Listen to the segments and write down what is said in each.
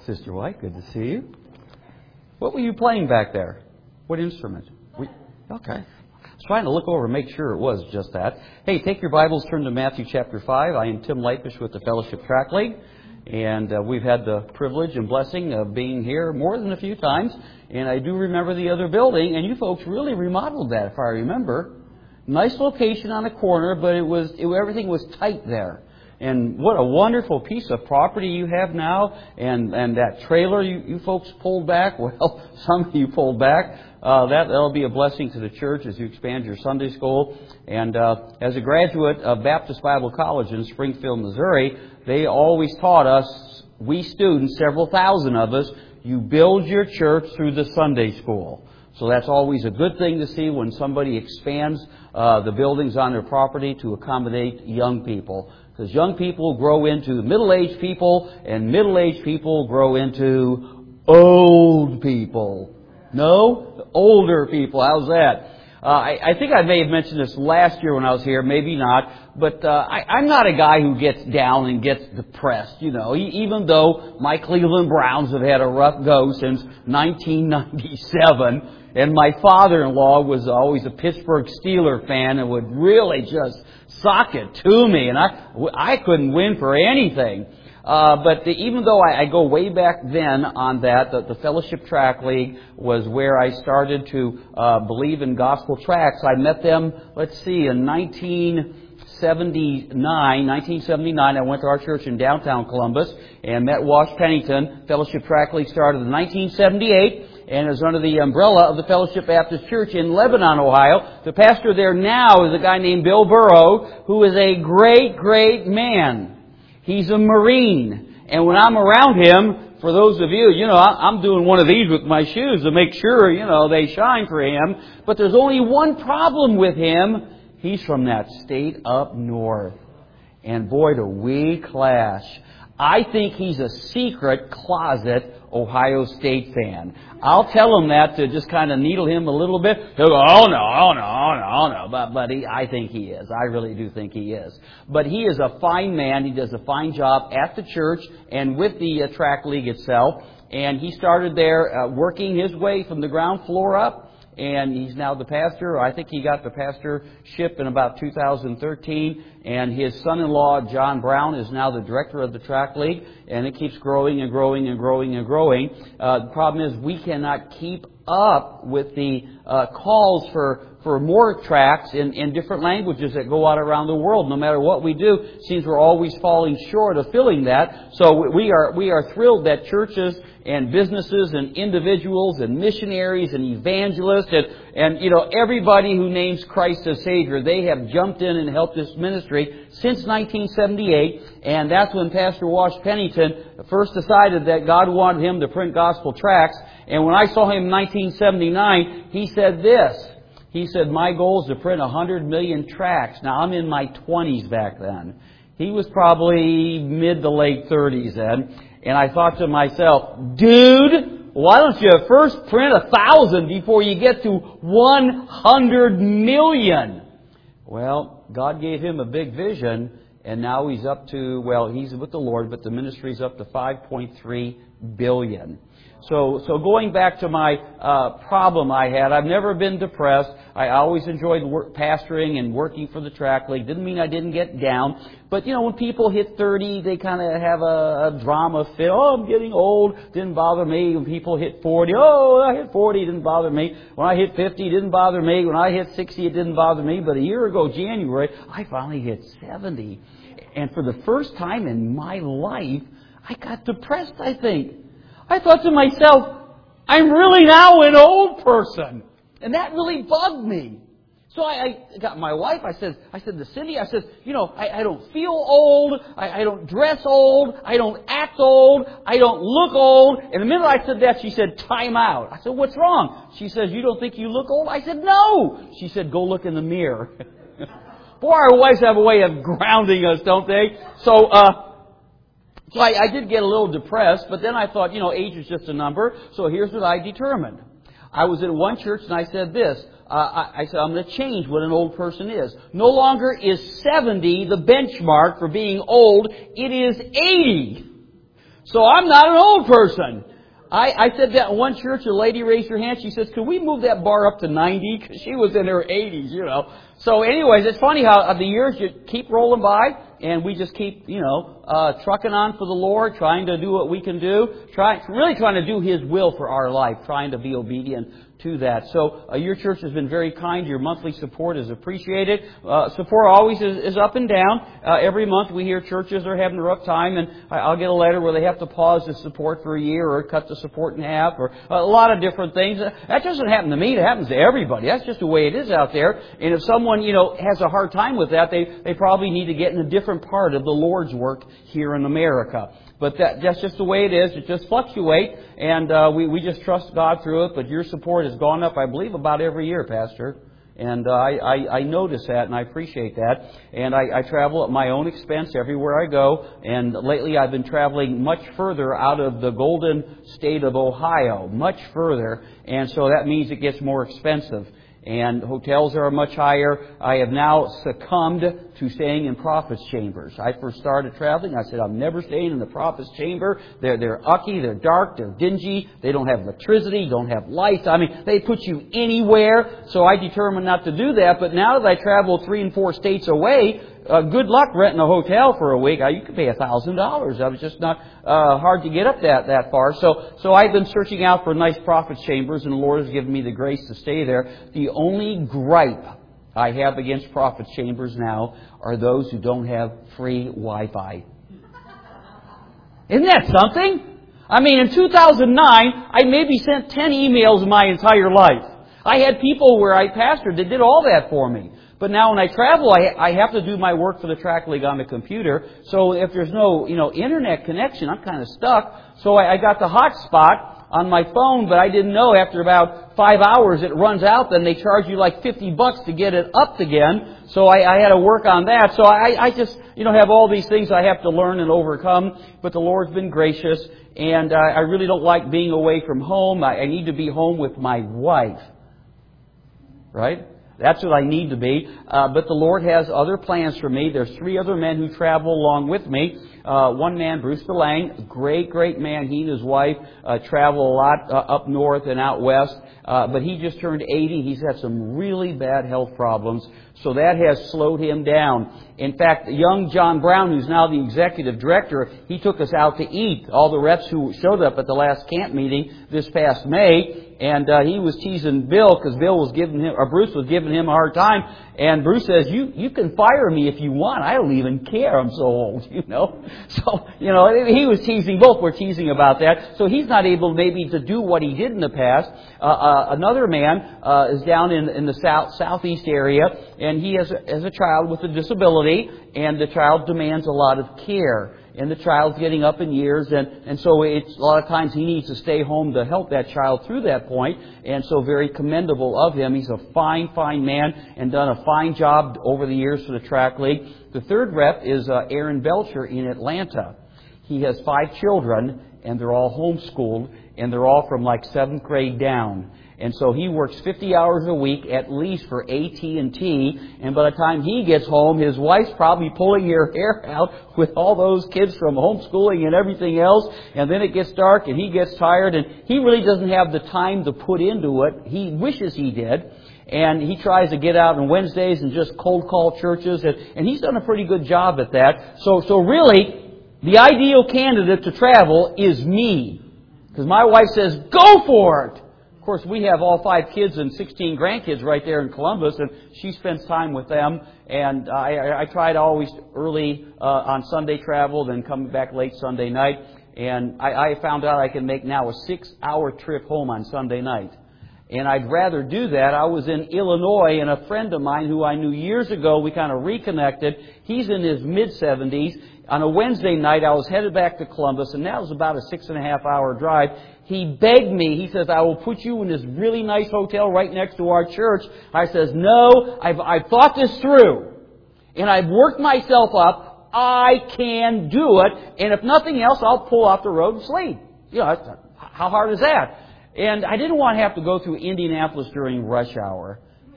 Sister White, good to see you. What were you playing back there? What instrument? Okay. I was trying to look over and make sure it was just that. Hey, take your Bibles, turn to Matthew chapter 5. I am Tim Lightfish with the Fellowship Track League. And we've had the privilege and blessing of being here more than a few times. And I do remember the other building, and you folks really remodeled that, if I remember. Nice location on a corner, but everything was tight there. And what a wonderful piece of property you have now. And that trailer you folks pulled back. Well, some of you pulled back. That'll be a blessing to the church as you expand your Sunday school. And as a graduate of Baptist Bible College in Springfield, Missouri, they always taught us, we students, several thousand of us, you build your church through the Sunday school. So that's always a good thing to see when somebody expands the buildings on their property to accommodate young people. Because young people grow into middle-aged people, and middle-aged people grow into old people. No? Older people. How's that? I think I may have mentioned this last year when I was here, maybe not. But I'm not a guy who gets down and gets depressed, you know. Even though my Cleveland Browns have had a rough go since 1997. And my father-in-law was always a Pittsburgh Steelers fan and would really just sock it to me. And I couldn't win for anything. But even though I go way back then on that, the Fellowship Track League was where I started to believe in gospel tracts. I met them, in 1979, I went to our church in downtown Columbus and met Wash Pennington. Fellowship Track League started in 1978 and is under the umbrella of the Fellowship Baptist Church in Lebanon, Ohio. The pastor there now is a guy named Bill Burrow, who is a great, great man. He's a Marine. And when I'm around him, for those of you, I'm doing one of these with my shoes to make sure, they shine for him. But there's only one problem with him. He's from that state up north. And boy, do we clash. I think he's a secret closet Ohio State fan. I'll tell him that to just kind of needle him a little bit. He'll go, oh no. But I think he is. I really do think he is. But he is a fine man. He does a fine job at the church and with the track league itself. And he started there working his way from the ground floor up. And he's now the pastor. I think he got the pastorship in about 2013. And his son-in-law, John Brown, is now the director of the track league. And it keeps growing and growing and growing and growing. The problem is we cannot keep up with the calls for more tracts in different languages that go out around the world. No matter what we do, it seems we're always falling short of filling that. So we are thrilled that churches and businesses and individuals and missionaries and evangelists and everybody who names Christ as Savior, they have jumped in and helped this ministry since 1978. And that's when Pastor Wash Pennington first decided that God wanted him to print gospel tracts. And when I saw him in 1979, he said this. He said, my goal is to print 100 million tracts. Now, I'm in my 20s back then. He was probably mid to late 30s then. And I thought to myself, dude, why don't you first print 1,000 before you get to 100 million? Well, God gave him a big vision, and now he's up to, he's with the Lord, but the ministry's up to 5.3 billion. So going back to my problem I had, I've never been depressed. I always enjoyed pastoring and working for the track league. Didn't mean I didn't get down. But, when people hit 30, they kind of have a drama fit. Oh, I'm getting old. Didn't bother me. When people hit 40, oh, I hit 40. Didn't bother me. When I hit 50, it didn't bother me. When I hit 60, it didn't bother me. But a year ago, January, I finally hit 70. And for the first time in my life, I got depressed, I think. I thought to myself, I'm really now an old person. And that really bugged me. So I got my wife, I said to Cindy, I don't feel old, I don't dress old, I don't act old, I don't look old. And the minute I said that, she said, time out. I said, what's wrong? She says, you don't think you look old? I said, no. She said, go look in the mirror. Boy, our wives have a way of grounding us, don't they? So I did get a little depressed, but then I thought, age is just a number. So here's what I determined. I was at one church and I said this. I said, I'm going to change what an old person is. No longer is 70 the benchmark for being old. It is 80. So I'm not an old person. I said that in one church, a lady raised her hand. She says, "Could we move that bar up to 90?" Because she was in her 80s, you know. So anyways, it's funny how the years just keep rolling by, and we just keep, trucking on for the Lord, trying to do what we can do, really trying to do His will for our life, trying to be obedient to that. So your church has been very kind. Your monthly support is appreciated. Support always is up and down. Every month we hear churches are having a rough time, and I'll get a letter where they have to pause the support for a year or cut the support in half or a lot of different things. That doesn't happen to me. It happens to everybody. That's just the way it is out there. And if someone, has a hard time with that, they probably need to get in a different part of the Lord's work here in America. But that's just the way it is. It just fluctuates, and we just trust God through it. But your support has gone up, I believe, about every year, Pastor. And I notice that, and I appreciate that. And I travel at my own expense everywhere I go. And lately I've been traveling much further out of the Golden State of Ohio, much further. And so that means it gets more expensive. And hotels are much higher. I have now succumbed to staying in prophets' chambers. I first started traveling. I said, I'm never staying in the prophet's chamber. They're ucky, they're dark, they're dingy. They don't have electricity, don't have lights. I mean, they put you anywhere. So I determined not to do that. But now that I travel 3 and 4 states away, good luck renting a hotel for a week. You could pay $1,000. I was just not hard to get up that far. So I've been searching out for nice prophets' chambers, and the Lord has given me the grace to stay there. The only gripe I have against prophets' chambers now are those who don't have free Wi-Fi. Isn't that something? I mean, in 2009, I maybe sent 10 emails my entire life. I had people where I pastored that did all that for me. But now when I travel, I have to do my work for the Track League on the computer. So if there's no, internet connection, I'm kind of stuck. So I got the hotspot on my phone, but I didn't know after about 5 hours it runs out. Then they charge you like $50 to get it up again. So I had to work on that. So I just, have all these things I have to learn and overcome. But the Lord's been gracious, and I really don't like being away from home. I need to be home with my wife. Right? That's what I need to be. But the Lord has other plans for me. There's 3 other men who travel along with me. One man, Bruce DeLange, great man. He and his wife travel a lot up north and out west. But he just turned 80. He's had some really bad health problems. So that has slowed him down. In fact, young John Brown, who's now the executive director, he took us out to eat. All the reps who showed up at the last camp meeting this past May. And he was teasing Bill because Bruce was giving him a hard time. And Bruce says, you can fire me if you want. I don't even care. I'm so old, So, he was teasing. Both were teasing about that. So he's not able maybe to do what he did in the past. Another man is down in the southeast area, and he has a child with a disability, and the child demands a lot of care. And the child's getting up in years, and so it's a lot of times he needs to stay home to help that child through that point. And so very commendable of him. He's a fine man and done a fine job over the years for the Track League. The third rep is Aaron Belcher in Atlanta. He has 5 children, and they're all homeschooled, and they're all from like 7th grade down. And so he works 50 hours a week at least for AT&T. And by the time he gets home, his wife's probably pulling her hair out with all those kids from homeschooling and everything else. And then it gets dark and he gets tired. And he really doesn't have the time to put into it. He wishes he did. And he tries to get out on Wednesdays and just cold call churches. And he's done a pretty good job at that. So really, the ideal candidate to travel is me. Because my wife says, go for it. Of course, we have all 5 kids and 16 grandkids right there in Columbus, and she spends time with them. And I try to always early on Sunday travel, then come back late Sunday night. And I found out I can make now a 6-hour trip home on Sunday night. And I'd rather do that. I was in Illinois, and a friend of mine who I knew years ago, we kind of reconnected. He's in his mid-70s. On a Wednesday night, I was headed back to Columbus, and that was about a 6.5-hour drive. He begged me. He says, I will put you in this really nice hotel right next to our church. I says, no, I've thought this through, and I've worked myself up. I can do it, and if nothing else, I'll pull off the road and sleep. How hard is that? And I didn't want to have to go through Indianapolis during rush hour.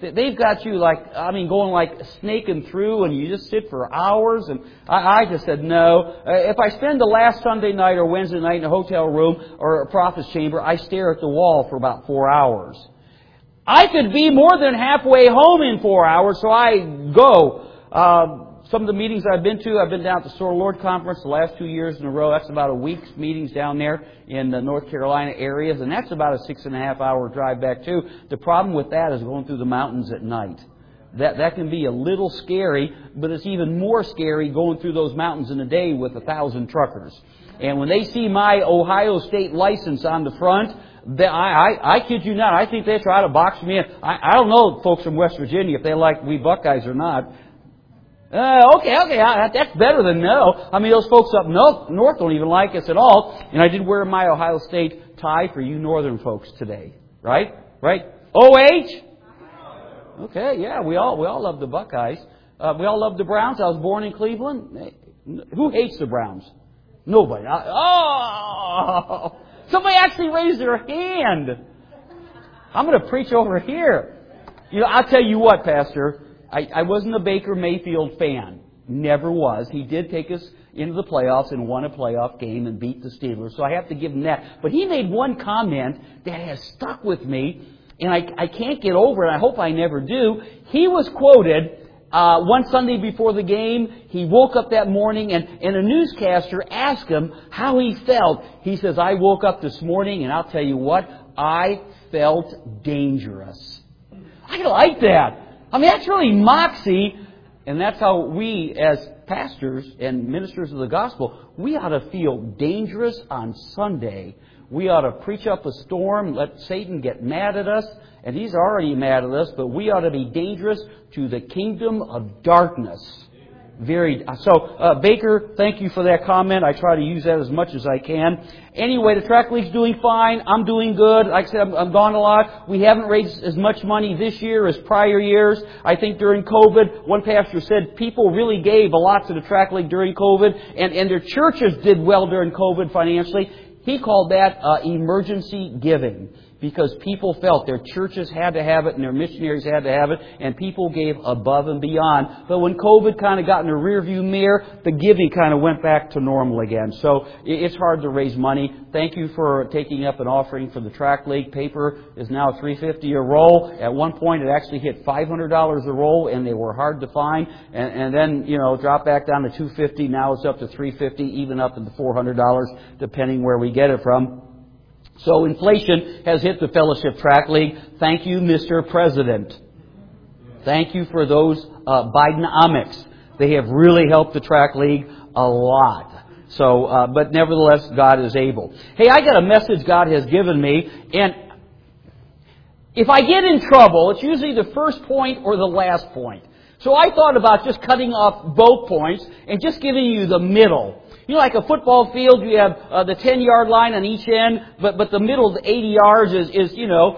They've got you going like snaking through, and you just sit for hours. And I just said no. If I spend the last Sunday night or Wednesday night in a hotel room or a prophet's chamber, I stare at the wall for about 4 hours. I could be more than halfway home in 4 hours, so I go. Some of the meetings I've been down at the Soar Lord Conference the last 2 years in a row. That's about a week's meetings down there in the North Carolina areas, and that's about a 6.5 hour drive back too. The problem with that is going through the mountains at night. That can be a little scary, but it's even more scary going through those mountains in a day with 1,000 truckers. And when they see my Ohio State license on the front, I kid you not, I think they try to box me in. I don't know folks from West Virginia if they like we Buckeyes or not. Okay, that's better than no. I mean, those folks up north don't even like us at all. And I did wear my Ohio State tie for you northern folks today. Right? OH? Okay, yeah, we all love the Buckeyes. We all love the Browns. I was born in Cleveland. Who hates the Browns? Nobody. Somebody actually raised their hand. I'm going to preach over here. I'll tell you what, Pastor. I wasn't a Baker Mayfield fan. Never was. He did take us into the playoffs and won a playoff game and beat the Steelers, so I have to give him that. But he made one comment that has stuck with me, and I can't get over it. I hope I never do. He was quoted one Sunday before the game. He woke up that morning, and a newscaster asked him how he felt. He says, I woke up this morning, and I'll tell you what, I felt dangerous. I like that. I mean, that's really moxie, and that's how we, as pastors and ministers of the gospel, we ought to feel dangerous on Sunday. We ought to preach up a storm, let Satan get mad at us, and he's already mad at us, but we ought to be dangerous to the kingdom of darkness. Baker, thank you for that comment. I try to use that as much as I can. Anyway, the track league's doing fine. I'm doing good. Like I said, I'm gone a lot. We haven't raised as much money this year as prior years. I think during COVID, one pastor said people really gave a lot to the track league during COVID, and their churches did well during COVID financially. He called that emergency giving, because people felt their churches had to have it and their missionaries had to have it, and people gave above and beyond. But when COVID kind of got in the rearview mirror, the giving kind of went back to normal again. So it's hard to raise money. Thank you for taking up an offering for the track league. Paper is now $3.50 a roll. At one point, it actually hit $500 a roll, and they were hard to find. And then dropped back down to $2.50. Now it's up to $3.50, even up to the $400, depending where we get it from. So inflation has hit the Fellowship Track League. Thank you, Mr. President. Thank you for those Bidenomics. They have really helped the Track League a lot. So, but nevertheless, God is able. Hey, I got a message God has given me, and if I get in trouble, it's usually the first point or the last point. So I thought about just cutting off both points and just giving you the middle. Like a football field, you have the 10-yard line on each end, but the middle, the 80 yards is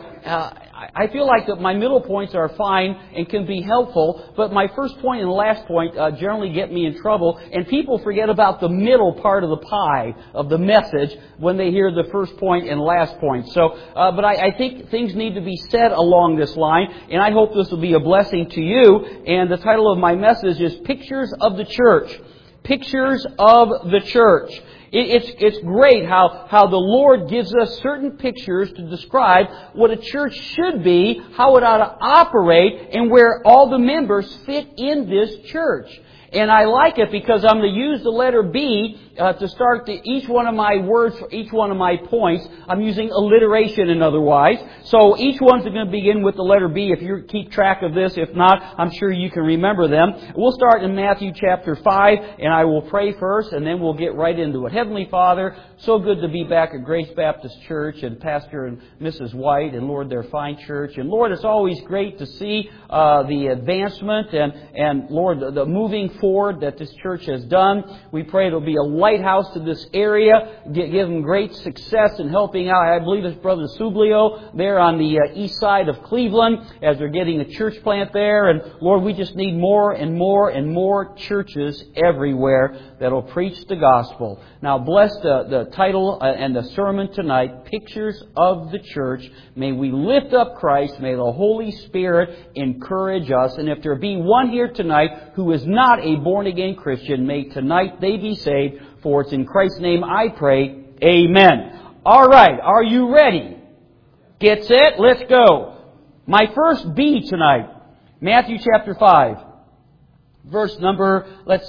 I feel like that my middle points are fine and can be helpful, but my first point and last point generally get me in trouble, and people forget about the middle part of the pie of the message when they hear the first point and last point. So, but I think things need to be said along this line, and I hope this will be a blessing to you. And the title of my message is Pictures of the Church. Pictures of the church. It's great how the Lord gives us certain pictures to describe what a church should be, how it ought to operate, and where all the members fit in this church. And I like it because I'm going to use the letter B to start each one of my words for each one of my points. I'm using alliteration in otherwise. So each one's going to begin with the letter B if you keep track of this. If not, I'm sure you can remember them. We'll start in Matthew chapter 5, and I will pray first, and then we'll get right into it. Heavenly Father, so good to be back at Grace Baptist Church, and Pastor and Mrs. White, and Lord, their fine church. And Lord, it's always great to see the advancement and Lord, the moving forward that this church has done. We pray it'll be a lighthouse to this area, give them great success in helping out. I believe it's Brother Sublio there on the east side of Cleveland as they're getting a church plant there. And Lord, we just need more and more and more churches everywhere that'll preach the gospel. Now bless the title and the sermon tonight, Pictures of the Church. May we lift up Christ. May the Holy Spirit encourage us. And if there be one here tonight who is not a born-again Christian, may tonight they be saved. For it's in Christ's name I pray. Amen. All right. Are you ready? Get set. Let's go. My first B tonight. Matthew chapter 5. Verse number,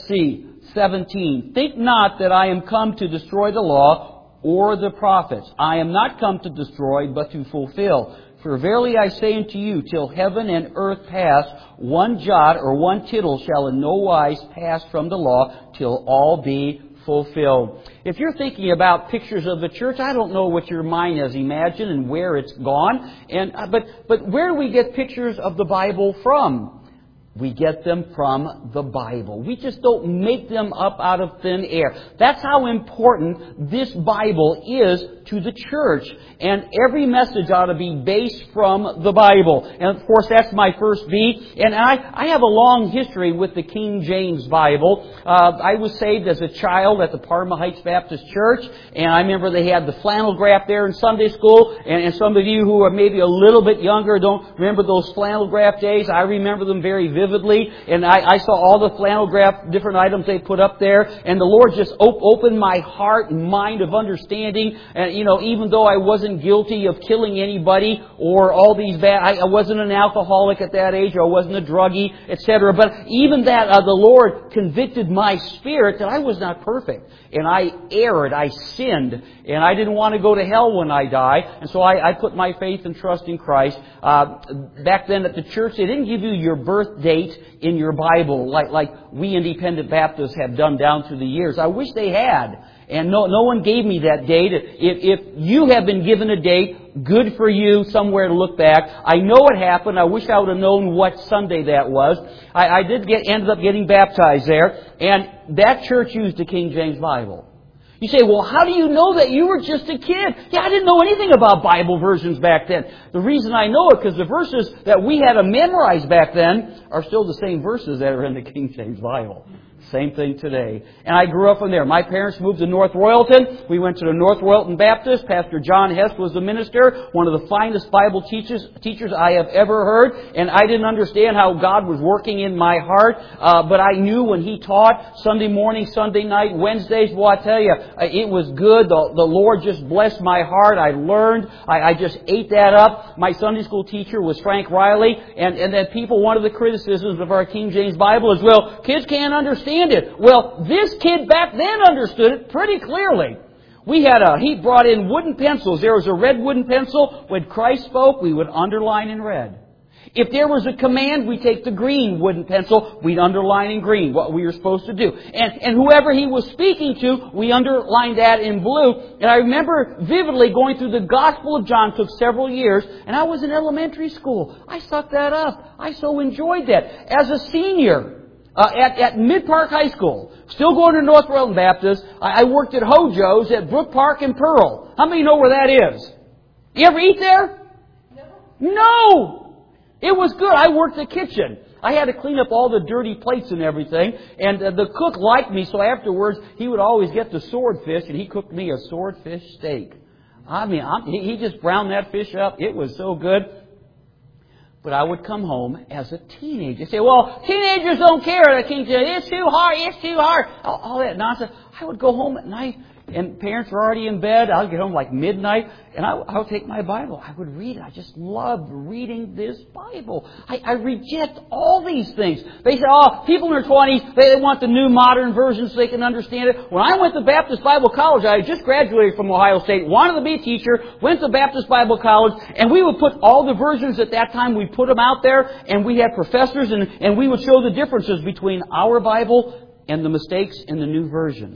17. Think not that I am come to destroy the law or the prophets. I am not come to destroy, but to fulfill. For verily I say unto you, till heaven and earth pass, one jot or one tittle shall in no wise pass from the law, till all be fulfilled. If you're thinking about pictures of the church, I don't know what your mind has imagined and where it's gone. But where do we get pictures of the Bible from? We get them from the Bible. We just don't make them up out of thin air. That's how important this Bible is to the church. And every message ought to be based from the Bible. And of course, that's my first B. And I have a long history with the King James Bible. I was saved as a child at the Parma Heights Baptist Church. And I remember they had the flannel graph there in Sunday school. And some of you who are maybe a little bit younger don't remember those flannel graph days. I remember them very vividly. And I saw all the flannel graph, different items they put up there. And the Lord just opened my heart and mind of understanding. And, even though I wasn't guilty of killing anybody or all these bad, I wasn't an alcoholic at that age, or I wasn't a druggie, etc. But even that, the Lord convicted my spirit that I was not perfect. And I erred, I sinned, and I didn't want to go to hell when I die. And so I put my faith and trust in Christ. Back then at the church, they didn't give you your birth date in your Bible like we independent Baptists have done down through the years. I wish they had. And no one gave me that date. If you have been given a date, good for you, somewhere to look back. I know it happened. I wish I would have known what Sunday that was. I ended up getting baptized there. And that church used the King James Bible. You say, well, how do you know that? You were just a kid. Yeah, I didn't know anything about Bible versions back then. The reason I know it, because the verses that we had to memorize back then are still the same verses that are in the King James Bible. Same thing today. And I grew up from there. My parents moved to North Royalton. We went to the North Royalton Baptist. Pastor John Hess was the minister, one of the finest Bible teachers I have ever heard. And I didn't understand how God was working in my heart. But I knew when he taught Sunday morning, Sunday night, Wednesdays, well, I tell you, it was good. The Lord just blessed my heart. I learned. I just ate that up. My Sunday school teacher was Frank Riley. And then one of the criticisms of our King James Bible is, well, kids can't understand it. Well, this kid back then understood it pretty clearly. He brought in wooden pencils. There was a red wooden pencil. When Christ spoke, we would underline in red. If there was a command, we'd take the green wooden pencil, we'd underline in green what we were supposed to do. And whoever he was speaking to, we underlined that in blue. And I remember vividly going through the Gospel of John. It took several years, and I was in elementary school. I sucked that up. I so enjoyed that. As a senior, at Mid-Park High School, still going to North Royalton Baptist, I worked at Hojo's at Brook Park and Pearl. How many know where that is? You ever eat there? No! It was good. I worked the kitchen. I had to clean up all the dirty plates and everything. And the cook liked me, so afterwards he would always get the swordfish, and he cooked me a swordfish steak. I mean, he just browned that fish up. It was so good. But I would come home as a teenager. Say, well, teenagers don't care. It's too hard. All that nonsense. I would go home at night, and parents were already in bed. I would get home like midnight, and I would take my Bible. I would read it. I just loved reading this Bible. I reject all these things. They say, people in their 20s, they want the new modern version so they can understand it. When I went to Baptist Bible College, I had just graduated from Ohio State, wanted to be a teacher, went to Baptist Bible College, and we would put all the versions at that time, we'd put them out there, and we had professors, and we would show the differences between our Bible and the mistakes in the new versions.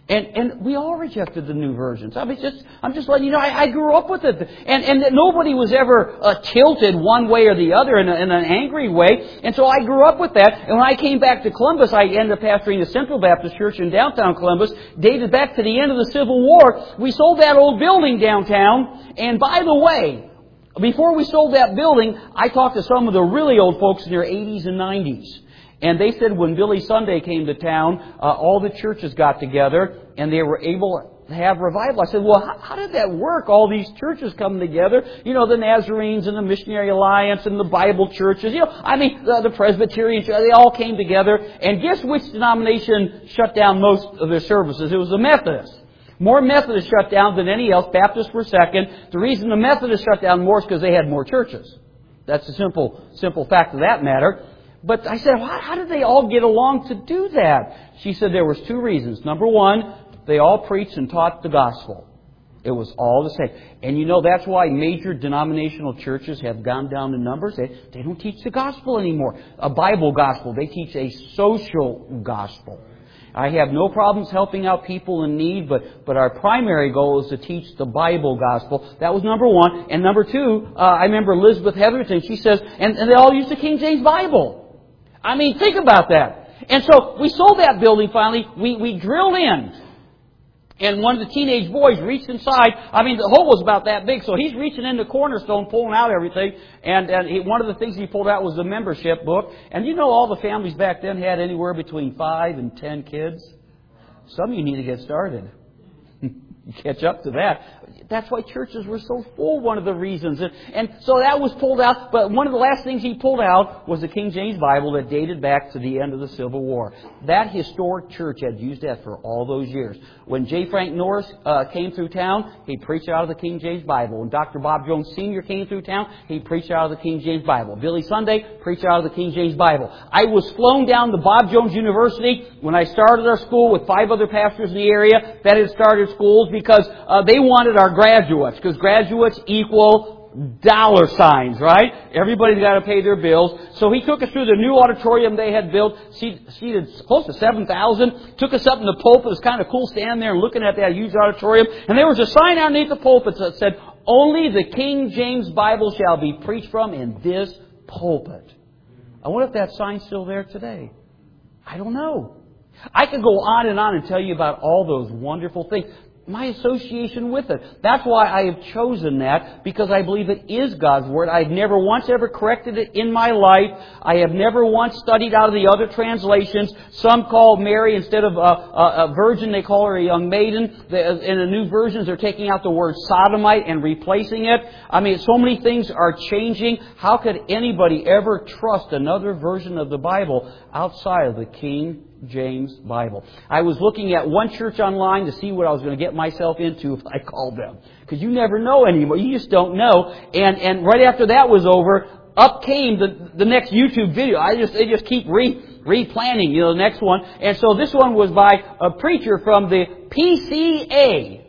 And we all rejected the new versions. I'm just letting you know, I grew up with it. And nobody was ever tilted one way or the other in an angry way. And so I grew up with that. And when I came back to Columbus, I ended up pastoring the Central Baptist Church in downtown Columbus, dated back to the end of the Civil War. We sold that old building downtown. And by the way, before we sold that building, I talked to some of the really old folks in their 80s and 90s. And they said when Billy Sunday came to town, all the churches got together and they were able to have revival. I said, well, how did that work? All these churches come together. You know, the Nazarenes and the Missionary Alliance and the Bible churches. You know, I mean, the Presbyterian church, they all came together. And guess which denomination shut down most of their services? It was the Methodists. More Methodists shut down than any else. Baptists were second. The reason the Methodists shut down more is because they had more churches. That's the simple fact of that matter. But I said, how did they all get along to do that? She said there was two reasons. Number one, they all preached and taught the gospel. It was all the same. And you know, that's why major denominational churches have gone down in numbers. They don't teach the gospel anymore. A Bible gospel. They teach a social gospel. I have no problems helping out people in need, but our primary goal is to teach the Bible gospel. That was number one. And number two, I remember Elizabeth Heatherton, she says, and they all use the King James Bible. I mean, think about that. And so we sold that building finally. We drilled in. And one of the teenage boys reached inside. I mean, the hole was about that big, so he's reaching in the cornerstone, pulling out everything. And one of the things he pulled out was the membership book. And you know, all the families back then had anywhere between 5 and 10 kids. Some of you need to get started. Catch up to that. That's why churches were so full, one of the reasons. And so that was pulled out. But one of the last things he pulled out was the King James Bible that dated back to the end of the Civil War. That historic church had used that for all those years. When J. Frank Norris came through town, he preached out of the King James Bible. When Dr. Bob Jones Sr. came through town, he preached out of the King James Bible. Billy Sunday preached out of the King James Bible. I was flown down to Bob Jones University when I started our school with 5 other pastors in the area that had started schools because they wanted our graduates, because graduates equal dollar signs, right? Everybody's got to pay their bills. So he took us through the new auditorium they had built, seated close to 7,000, took us up in the pulpit. It was kind of cool standing there and looking at that huge auditorium. And there was a sign underneath the pulpit that said, "Only the King James Bible shall be preached from in this pulpit." I wonder if that sign's still there today. I don't know. I could go on and tell you about all those wonderful things. My association with it. That's why I have chosen that, because I believe it is God's Word. I've never once ever corrected it in my life. I have never once studied out of the other translations. Some call Mary, instead of a virgin, they call her a young maiden. In the new versions, they're taking out the word sodomite and replacing it. I mean, so many things are changing. How could anybody ever trust another version of the Bible outside of the King James Bible? I was looking at one church online to see what I was going to get myself into if I called them. Because you never know anymore. You just don't know. And right after that was over, up came the next YouTube video. They just keep replanning, the next one. And so this one was by a preacher from the PCA.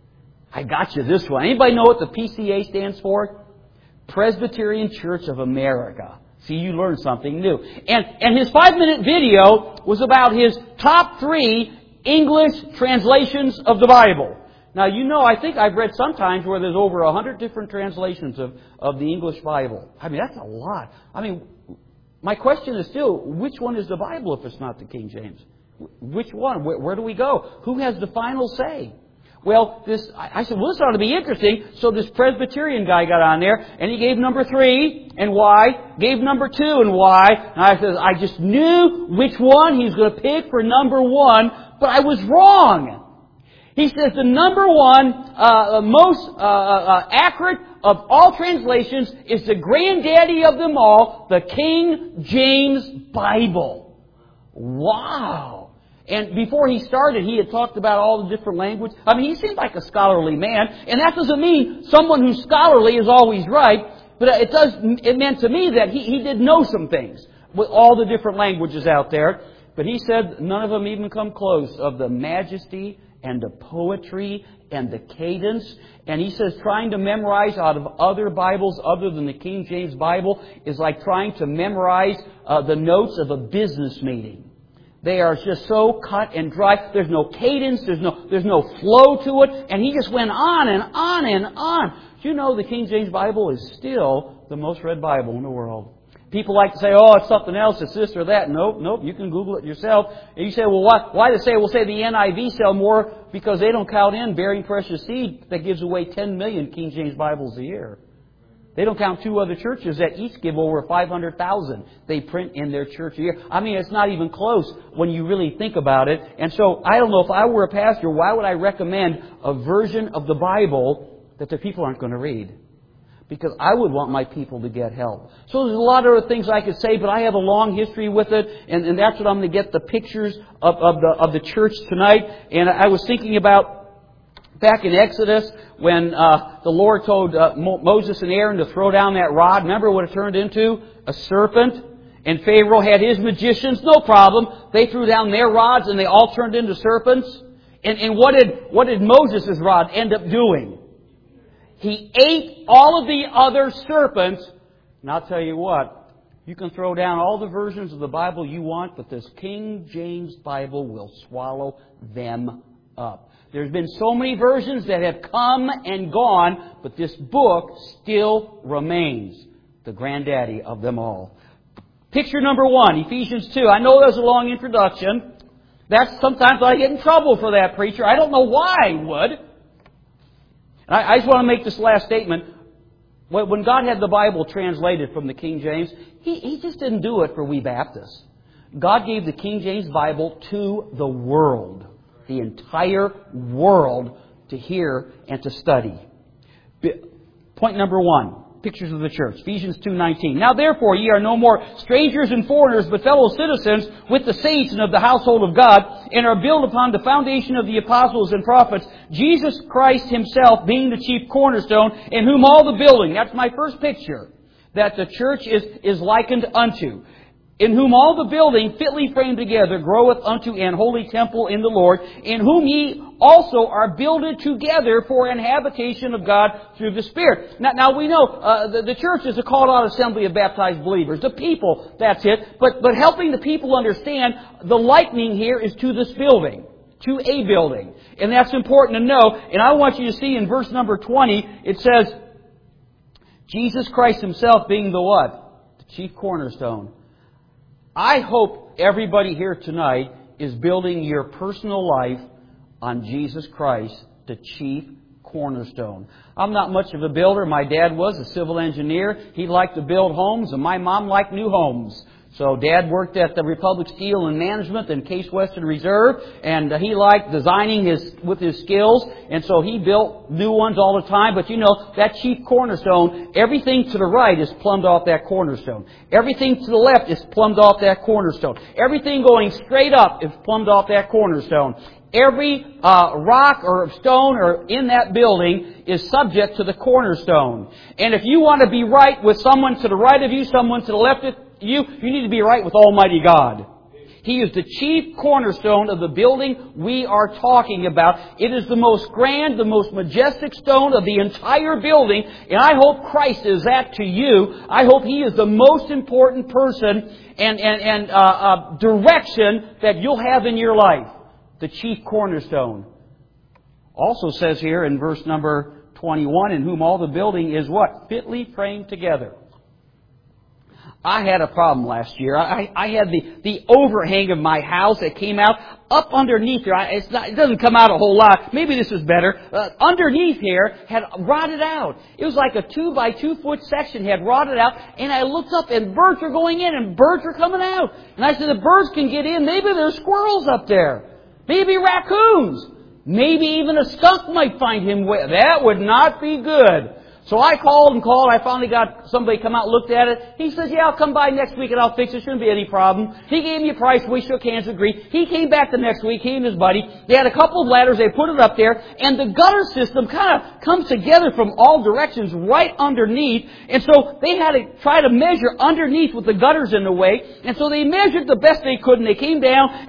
I got you this one. Anybody know what the PCA stands for? Presbyterian Church of America. See, you learned something new. And his 5-minute video was about his top 3 English translations of the Bible. Now, I think I've read sometimes where there's over 100 different translations of the English Bible. I mean, that's a lot. I mean, my question is still, which one is the Bible if it's not the King James? Which one? Where do we go? Who has the final say? Well, I said, this ought to be interesting. So this Presbyterian guy got on there, and he gave number 3 and why, gave number 2 and why. And I said, I just knew which one he was going to pick for number 1, but I was wrong. He says the number 1, most accurate of all translations is the granddaddy of them all, the King James Bible. Wow. And before he started, he had talked about all the different languages. I mean, he seemed like a scholarly man. And that doesn't mean someone who's scholarly is always right. But it meant to me that he did know some things with all the different languages out there. But he said none of them even come close of the majesty and the poetry and the cadence. And he says trying to memorize out of other Bibles other than the King James Bible is like trying to memorize the notes of a business meeting. They are just so cut and dry. There's no cadence. There's no flow to it. And he just went on and on and on. Do you know the King James Bible is still the most read Bible in the world? People like to say, oh, it's something else, it's this or that. Nope, you can Google it yourself. And you say, well, why do they say? We'll say the NIV sell more because they don't count in Bearing Precious Seed that gives away 10 million King James Bibles a year. They don't count two other churches that each give over 500,000 they print in their church a year. I mean, it's not even close when you really think about it. And so, I don't know, if I were a pastor, why would I recommend a version of the Bible that the people aren't going to read? Because I would want my people to get help. So there's a lot of other things I could say, but I have a long history with it, and that's what I'm going to get the pictures of the church tonight. And I was thinking about back in Exodus, when the Lord told Moses and Aaron to throw down that rod. Remember what it turned into? A serpent. And Pharaoh had his magicians. No problem. They threw down their rods and they all turned into serpents. And what did Moses' rod end up doing? He ate all of the other serpents. And I'll tell you what, you can throw down all the versions of the Bible you want, but this King James Bible will swallow them up. There's been so many versions that have come and gone, but this book still remains the granddaddy of them all. Picture number 1, Ephesians 2. I know there's a long introduction. Sometimes I get in trouble for that, preacher. I don't know why I would. I just want to make this last statement. When God had the Bible translated from the King James, He just didn't do it for we Baptists. God gave the King James Bible to the world. The entire world to hear and to study. Point number 1. Pictures of the church. Ephesians 2:19. Now therefore ye are no more strangers and foreigners, but fellow citizens with the saints and of the household of God, and are built upon the foundation of the apostles and prophets, Jesus Christ Himself being the chief cornerstone, in whom all the building, that's my first picture, that the church is likened unto. In whom all the building fitly framed together groweth unto an holy temple in the Lord, in whom ye also are builded together for an habitation of God through the Spirit. Now we know the church is a called out assembly of baptized believers. The people, that's it. But helping the people understand, the likening here is to this building, to a building. And that's important to know. And I want you to see in verse number 20, it says, Jesus Christ Himself being the what? The chief cornerstone. I hope everybody here tonight is building your personal life on Jesus Christ, the chief cornerstone. I'm not much of a builder. My dad was a civil engineer. He liked to build homes, and my mom liked new homes. So Dad worked at the Republic Steel and Management and Case Western Reserve, and he liked designing with his skills, and so he built new ones all the time. But you know, that chief cornerstone, everything to the right is plumbed off that cornerstone. Everything to the left is plumbed off that cornerstone. Everything going straight up is plumbed off that cornerstone. Every rock or stone or in that building is subject to the cornerstone. And if you want to be right with someone to the right of you, someone to the left of you need to be right with Almighty God. He is the chief cornerstone of the building we are talking about. It is the most grand, the most majestic stone of the entire building. And I hope Christ is that to you. I hope He is the most important person and direction that you'll have in your life. The chief cornerstone. Also says here in verse number 21, in whom all the building is what? Fitly framed together. I had a problem last year. I had the overhang of my house that came out up underneath here. It doesn't come out a whole lot. Maybe this is better. Underneath here had rotted out. It was like a 2 by 2 foot section had rotted out. And I looked up and birds were going in and birds were coming out. And I said, the birds can get in. Maybe there's squirrels up there. Maybe raccoons. Maybe even a skunk might find him. That would not be good. So I called and called. I finally got somebody come out and looked at it. He says, yeah, I'll come by next week and I'll fix it. Shouldn't be any problem. He gave me a price. We shook hands and agreed. He came back the next week, he and his buddy. They had a couple of ladders. They put it up there. And the gutter system kind of comes together from all directions right underneath. And so they had to try to measure underneath with the gutters in the way. And so they measured the best they could and they came down and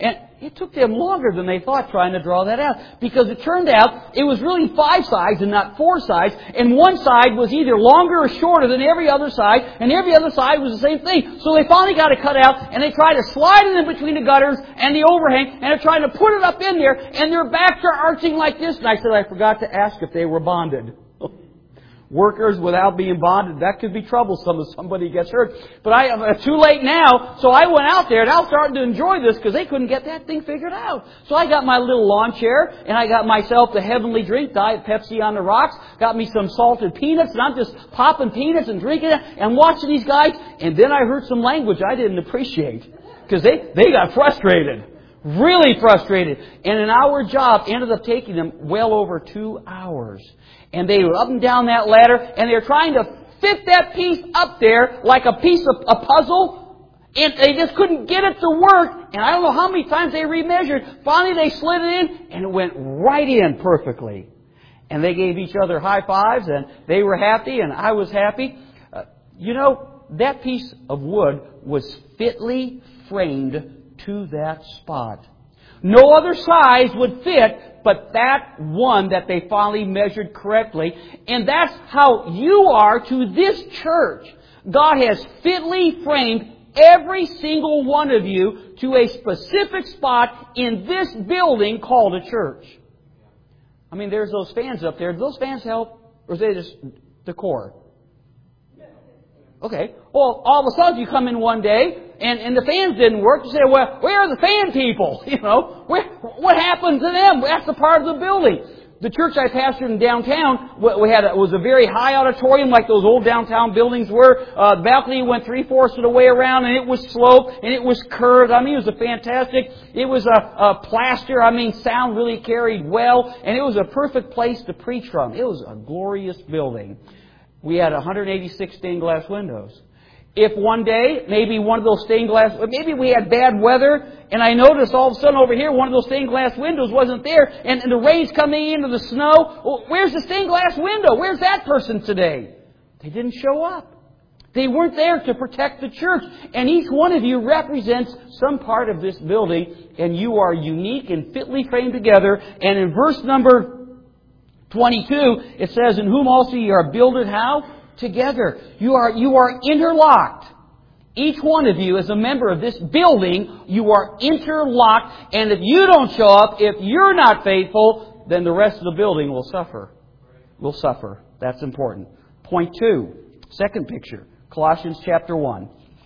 It took them longer than they thought trying to draw that out. Because it turned out it was really 5 sides and not 4 sides. And one side was either longer or shorter than every other side. And every other side was the same thing. So they finally got it cut out. And they tried to slide it in between the gutters and the overhang. And they're trying to put it up in there. And their backs are arching like this. And I said, I forgot to ask if they were bonded. Workers without being bonded, that could be troublesome if somebody gets hurt. But too late now, so I went out there and I was starting to enjoy this because they couldn't get that thing figured out. So I got my little lawn chair and I got myself the heavenly drink, Diet Pepsi on the rocks, got me some salted peanuts, and I'm just popping peanuts and drinking it and watching these guys. And then I heard some language I didn't appreciate because they got frustrated. Really frustrated. And an hour job ended up taking them well over 2 hours. And they were up and down that ladder, and they were trying to fit that piece up there like a piece of a puzzle, and they just couldn't get it to work. And I don't know how many times they remeasured. Finally, they slid it in, and it went right in perfectly. And they gave each other high fives, and they were happy, and I was happy. That piece of wood was fitly framed to that spot. No other size would fit but that one that they finally measured correctly. And that's how you are to this church. God has fitly framed every single one of you to a specific spot in this building called a church. I mean, there's those fans up there. Do those fans help? Or is they just decor? Okay. Well, all of a sudden you come in one day and the fans didn't work. You say, well, where are the fan people? What happened to them? That's a part of the building. The church I pastored in downtown, it was a very high auditorium like those old downtown buildings were. The balcony went 3/4 of the way around, and it was sloped, and it was curved. I mean, it was it was a plaster. I mean, sound really carried well, and it was a perfect place to preach from. It was a glorious building. We had 186 stained glass windows. If one day, maybe one of those stained glass, maybe we had bad weather, and I noticed all of a sudden over here, one of those stained glass windows wasn't there, and the rain's coming into the snow. Well, where's the stained glass window? Where's that person today? They didn't show up. They weren't there to protect the church. And each one of you represents some part of this building, and you are unique and fitly framed together. And in verse number 22, it says, in whom also ye are builded how? Together. You are interlocked. Each one of you, as a member of this building, you are interlocked. And if you don't show up, if you're not faithful, then the rest of the building will suffer. Will suffer. That's important. Point 2. Second picture. Colossians chapter 1.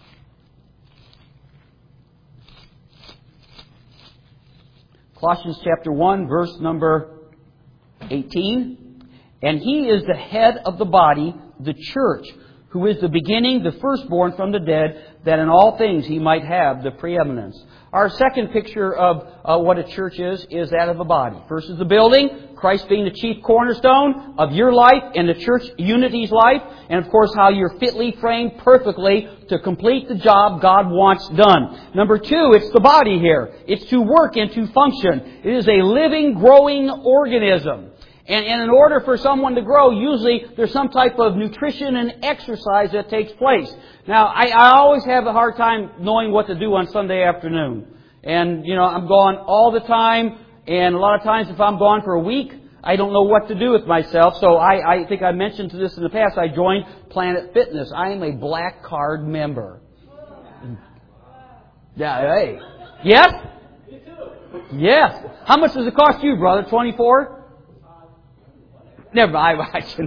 Colossians chapter 1, verse number 18. And He is the head of the body, the church, who is the beginning, the firstborn from the dead, that in all things He might have the preeminence. Our second picture of what a church is that of a body. First is the building, Christ being the chief cornerstone of your life and the church unity's life. And of course how you're fitly framed perfectly to complete the job God wants done. Number 2, it's the body here. It's to work and to function. It is a living, growing organism. And in order for someone to grow, usually there's some type of nutrition and exercise that takes place. Now, I always have a hard time knowing what to do on Sunday afternoon. And, I'm gone all the time. And a lot of times if I'm gone for a week, I don't know what to do with myself. So I think I mentioned to this in the past. I joined Planet Fitness. I am a black card member. Yeah, hey. Yes? Yes. How much does it cost you, brother? 24? Never mind.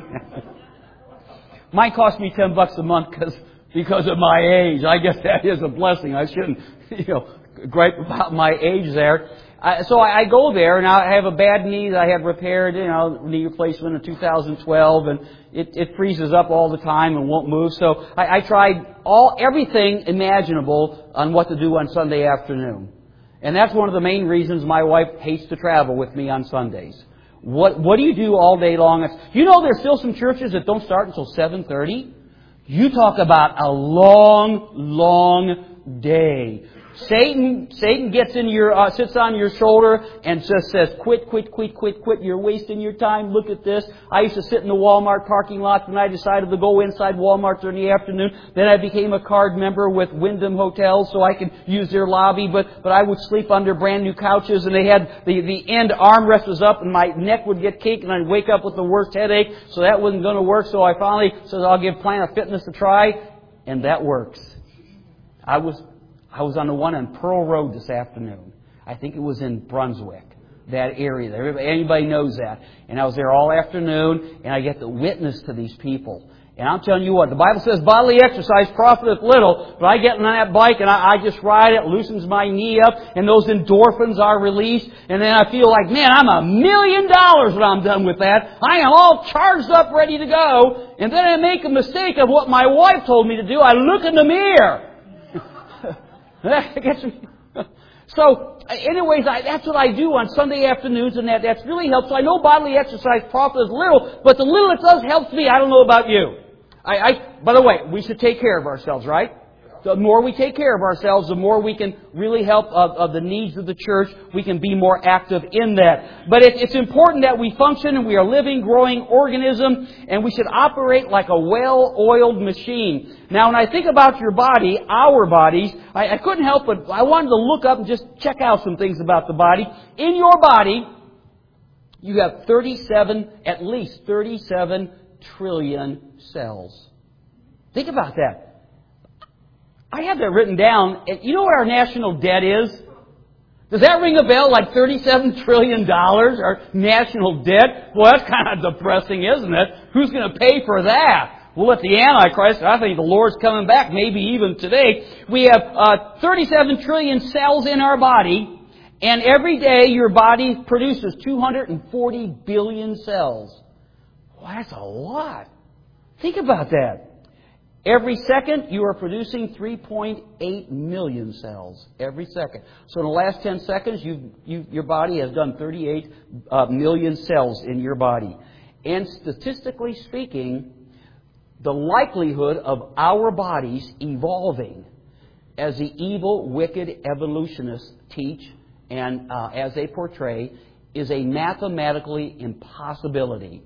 Mine cost me $10 a month because of my age. I guess that is a blessing. I shouldn't, gripe about my age there. So I go there, and I have a bad knee that I had repaired, knee replacement in 2012, and it freezes up all the time and won't move. So I tried everything imaginable on what to do on Sunday afternoon. And that's one of the main reasons my wife hates to travel with me on Sundays. What do you do all day long? There's still some churches that don't start until 7:30. You talk about a long, long day. Satan gets in sits on your shoulder and just says, quit, you're wasting your time, look at this. I used to sit in the Walmart parking lot when I decided to go inside Walmart during the afternoon. Then I became a card member with Wyndham Hotels so I could use their lobby, but I would sleep under brand new couches and they had the end armrest was up and my neck would get kicked and I'd wake up with the worst headache, so that wasn't going to work, so I finally said, I'll give Planet Fitness a try, and that works. I was on the one on Pearl Road this afternoon. I think it was in Brunswick, that area there. Anybody knows that. And I was there all afternoon, and I get to witness to these people. And I'm telling you what, the Bible says bodily exercise profiteth little, but I get on that bike and I just ride it, loosens my knee up, and those endorphins are released, and then I feel like, man, I'm $1 million when I'm done with that. I am all charged up, ready to go, and then I make a mistake of what my wife told me to do. I look in the mirror. So, anyways, that's what I do on Sunday afternoons, and that's really helpful. I know bodily exercise profits little, but the little it does helps me. I don't know about you. By the way, we should take care of ourselves, right? The more we take care of ourselves, the more we can really help of the needs of the church. We can be more active in that. But it's important that we function and we are a living, growing organism, and we should operate like a well-oiled machine. Now, when I think about your body, our bodies, I couldn't help but I wanted to look up and just check out some things about the body. In your body, you have at least 37 trillion cells. Think about that. I have that written down. You know what our national debt is? Does that ring a bell, like $37 trillion, our national debt? Well, that's kind of depressing, isn't it? Who's going to pay for that? Well, at the Antichrist, I think the Lord's coming back, maybe even today. We have 37 trillion cells in our body, and every day your body produces 240 billion cells. Well, that's a lot. Think about that. Every second, you are producing 3.8 million cells. Every second. So in the last 10 seconds, your body has done 38 million cells in your body. And statistically speaking, the likelihood of our bodies evolving, as the evil, wicked evolutionists teach and as they portray, is a mathematically impossibility.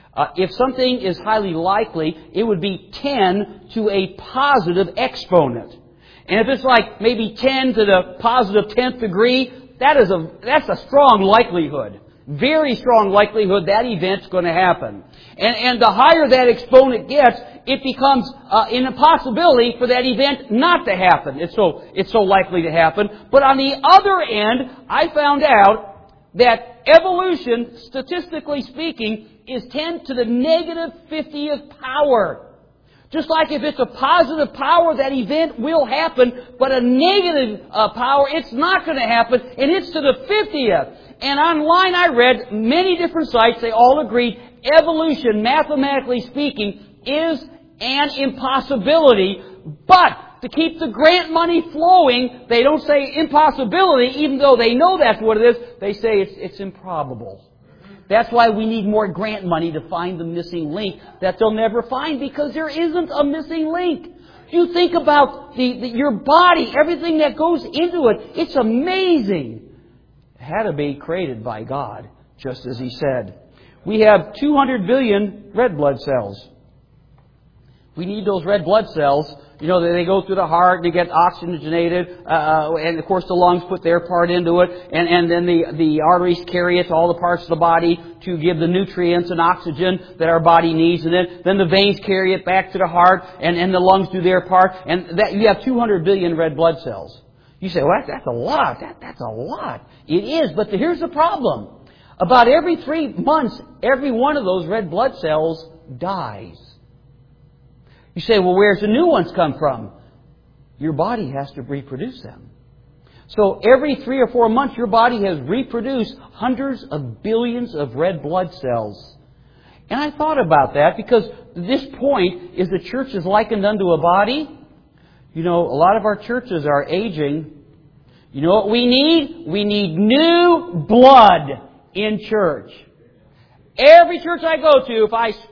If something is highly likely, it would be 10 to a positive exponent. And if it's like maybe 10 to the positive 10th degree, that's a strong likelihood. Very strong likelihood that event's going to happen. And the higher that exponent gets, it becomes an impossibility for that event not to happen. It's so likely to happen. But on the other end, I found out that evolution, statistically speaking, is 10 to the negative 50th power. Just like if it's a positive power, that event will happen, but a negative power, it's not going to happen, and it's to the 50th. And online I read many different sites, they all agreed evolution, mathematically speaking, is an impossibility, but to keep the grant money flowing, they don't say impossibility, even though they know that's what it is, they say it's improbable. That's why we need more grant money to find the missing link that they'll never find, because there isn't a missing link. You think about your body, everything that goes into it. It's amazing. It had to be created by God, just as He said. We have 200 billion red blood cells. We need those red blood cells. You know, they go through the heart and they get oxygenated, and of course the lungs put their part into it, and then the arteries carry it to all the parts of the body to give the nutrients and oxygen that our body needs, and then the veins carry it back to the heart, and the lungs do their part, and that you have 200 billion red blood cells. You say, well, that's a lot. That's a lot. It is, but here's the problem. About every 3 months, every one of those red blood cells dies. You say, well, where's the new ones come from? Your body has to reproduce them. So every 3 or 4 months, your body has reproduced hundreds of billions of red blood cells. And I thought about that because this point is the church is likened unto a body. You know, a lot of our churches are aging. You know what we need? We need new blood in church. Every church I go to, if I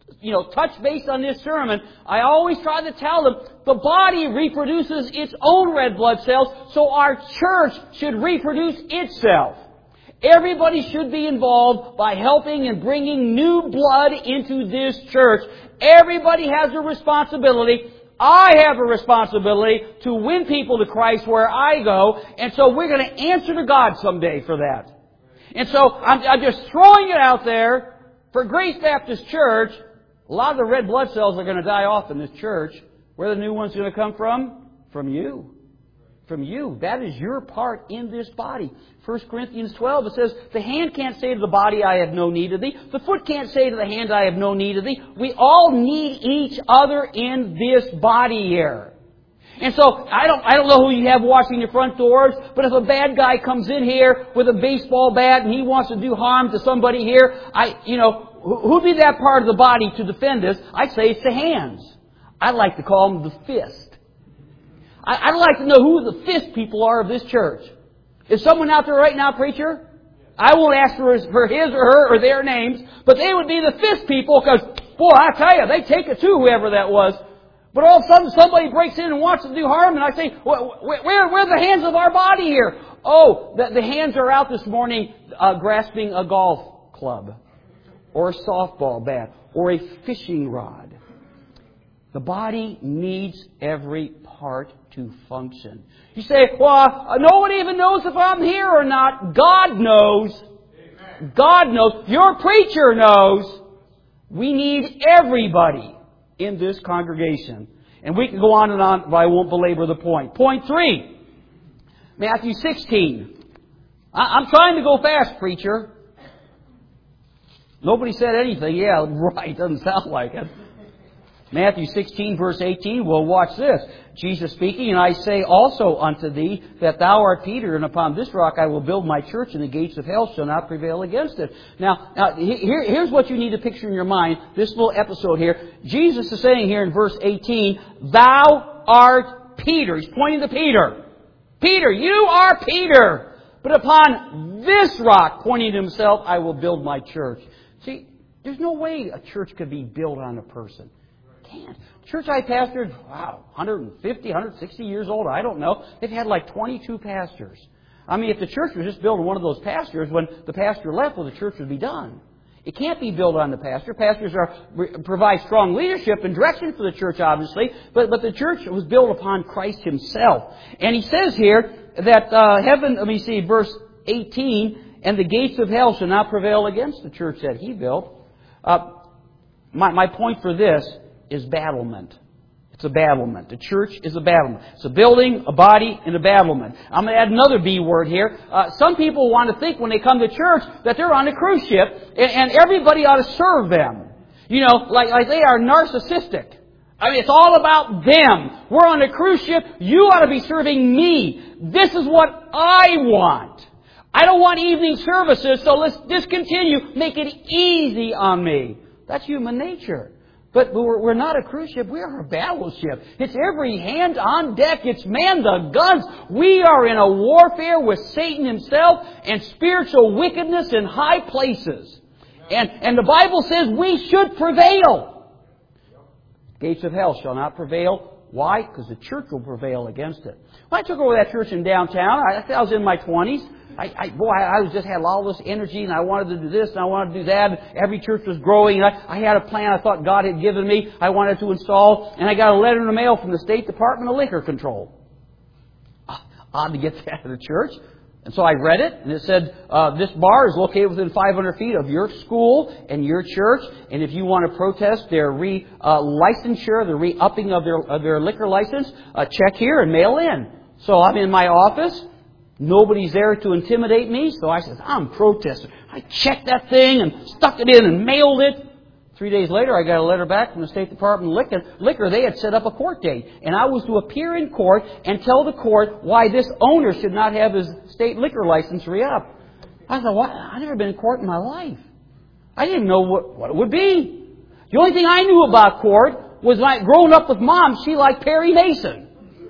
touch base on this sermon, I always try to tell them the body reproduces its own red blood cells, so our church should reproduce itself. Everybody should be involved by helping and bringing new blood into this church. Everybody has a responsibility. I have a responsibility to win people to Christ where I go, and so we're going to answer to God someday for that. And so I'm just throwing it out there for Grace Baptist Church. A lot of the red blood cells are going to die off in this church. Where are the new ones going to come from? From you. From you. That is your part in this body. 1 Corinthians 12, it says, the hand can't say to the body, I have no need of thee. The foot can't say to the hand, I have no need of thee. We all need each other in this body here. And so, I don't know who you have watching your front doors, but if a bad guy comes in here with a baseball bat and he wants to do harm to somebody here, who'd be that part of the body to defend us? I'd say it's the hands. I like to call them the fist. I'd like to know who the fist people are of this church. Is someone out there right now, preacher? I won't ask for his or her or their names, but they would be the fist people because, boy, I tell you, they take it to whoever that was. But all of a sudden somebody breaks in and wants to do harm, and I say, where are the hands of our body here? Oh, the hands are out this morning grasping a golf club or a softball bat or a fishing rod. The body needs every part to function. You say, well, no one even knows if I'm here or not. God knows. Amen. God knows. Your preacher knows. We need everybody in this congregation. And we can go on and on, but I won't belabor the point. Point 3. Matthew 16. I'm trying to go fast, preacher. Nobody said anything. Yeah, right. Doesn't sound like it. Matthew 16, verse 18, well, watch this. Jesus speaking, and I say also unto thee that thou art Peter, and upon this rock I will build my church, and the gates of hell shall not prevail against it. Now here's what you need to picture in your mind, this little episode here. Jesus is saying here in verse 18, thou art Peter. He's pointing to Peter. Peter, you are Peter. But upon this rock, pointing to himself, I will build my church. See, there's no way a church could be built on a person. Can't. Church I pastored, 150, 160 years old, I don't know. They've had like 22 pastors. I mean, if the church was just built on one of those pastors, when the pastor left, well, the church would be done. It can't be built on the pastor. Pastors provide strong leadership and direction for the church, obviously, but the church was built upon Christ Himself. And he says here that verse 18, and the gates of hell shall not prevail against the church that He built. My point for this is battlement. It's a battlement. The church is a battlement. It's a building, a body, and a battlement. I'm going to add another B word here. Some people want to think when they come to church that they're on a cruise ship and everybody ought to serve them. Like they are narcissistic. I mean, it's all about them. We're on a cruise ship. You ought to be serving me. This is what I want. I don't want evening services, so let's discontinue. Make it easy on me. That's human nature. But we're not a cruise ship. We are a battleship. It's every hand on deck. It's man the guns. We are in a warfare with Satan himself and spiritual wickedness in high places. And the Bible says we should prevail. Gates of hell shall not prevail. Why? Because the church will prevail against it. When I took over that church in downtown, I was in my 20s. I just had all this energy, and I wanted to do this, and I wanted to do that. Every church was growing, and I had a plan I thought God had given me. I wanted to install, and I got a letter in the mail from the State Department of Liquor Control. Odd to get that at a church. And so I read it, and it said, this bar is located within 500 feet of your school and your church, and if you want to protest their licensure, the re-upping of their liquor license, check here and mail in. So I'm in my office. Nobody's there to intimidate me, so I said, I'm protesting. I checked that thing and stuck it in and mailed it. 3 days later, I got a letter back from the State Department of Liquor. They had set up a court date, and I was to appear in court and tell the court why this owner should not have his state liquor license re-upped. I thought, what? I've never been in court in my life. I didn't know what it would be. The only thing I knew about court was growing up with Mom, she liked Perry Mason.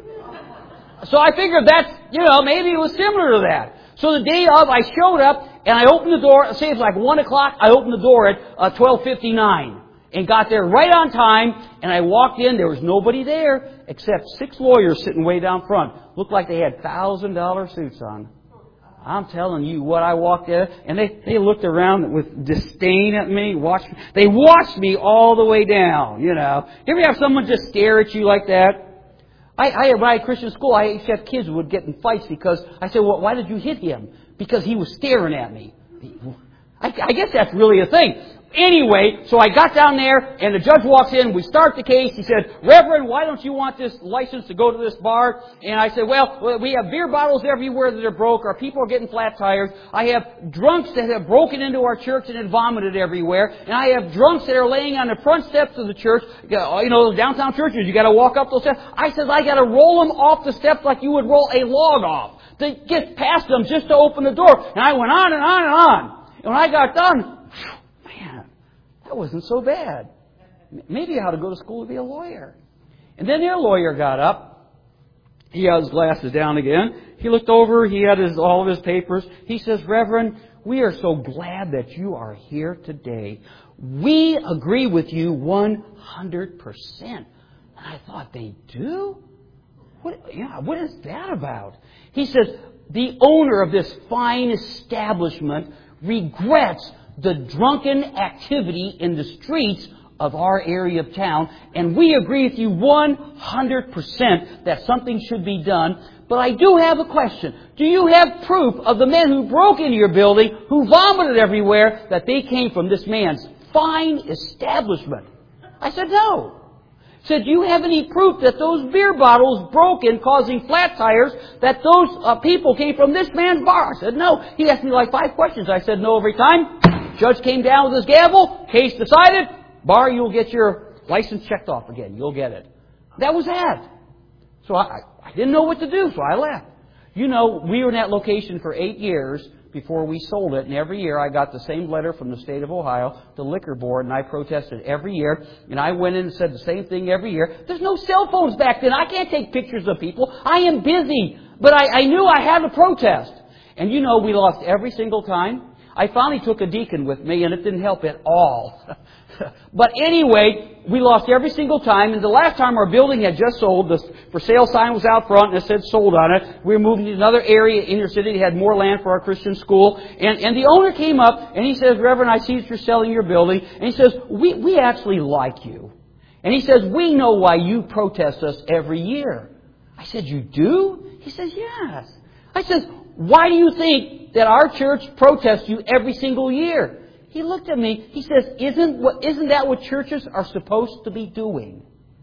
So I figured that's, maybe it was similar to that. So the day of, I showed up and I opened the door. Say it's like 1 o'clock. I opened the door at 12:59. and got there right on time. And I walked in, there was nobody there except 6 lawyers sitting way down front. Looked like they had $1,000 suits on. I'm telling you what, I walked in, and they looked around with disdain at me. They watched me all the way down, you know. You ever have someone just stare at you like that? When I had Christian school, I used to have kids who would get in fights because I said, well, why did you hit him? Because he was staring at me. I guess that's really a thing. Anyway, so I got down there, and the judge walks in, we start the case. He said, Reverend, why don't you want this license to go to this bar? And I said, well, we have beer bottles everywhere that are broke. Our people are getting flat tires. I have drunks that have broken into our church and have vomited everywhere. And I have drunks that are laying on the front steps of the church. You know, those downtown churches, you got to walk up those steps. I said, I got to roll them off the steps like you would roll a log off to get past them just to open the door. And I went on and on and on. And when I got done, that wasn't so bad. Maybe I ought to go to school to be a lawyer. And then their lawyer got up. He had his glasses down again. He looked over. He had all of his papers. He says, Reverend, we are so glad that you are here today. We agree with you 100%. And I thought, they do? What is that about? He says, the owner of this fine establishment regrets the drunken activity in the streets of our area of town, and we agree with you 100% that something should be done. But I do have a question. Do you have proof of the men who broke into your building, who vomited everywhere, that they came from this man's fine establishment? I said, no. He said, do you have any proof that those beer bottles broken, causing flat tires, that those people came from this man's bar? I said, no. He asked me like 5 questions. I said, no every time. Judge came down with his gavel. Case decided. Bar, you'll get your license checked off again. You'll get it. That was that. So I didn't know what to do, so I left. You know, we were in that location for 8 years before we sold it, and every year I got the same letter from the state of Ohio, the liquor board, and I protested every year, and I went in and said the same thing every year. There's no cell phones back then. I can't take pictures of people. I am busy. But I knew I had to protest. And you know, we lost every single time. I finally took a deacon with me, and it didn't help at all. But anyway, we lost every single time. And the last time our building had just sold, the for sale sign was out front and it said sold on it. We were moving to another area in your city that had more land for our Christian school. And the owner came up and he says, Reverend, I see that you're selling your building. And he says, we actually like you. And he says, we know why you protest us every year. I said, you do? He says, yes. I said, why do you think that our church protests you every single year? He looked at me. He says, isn't that what churches are supposed to be doing?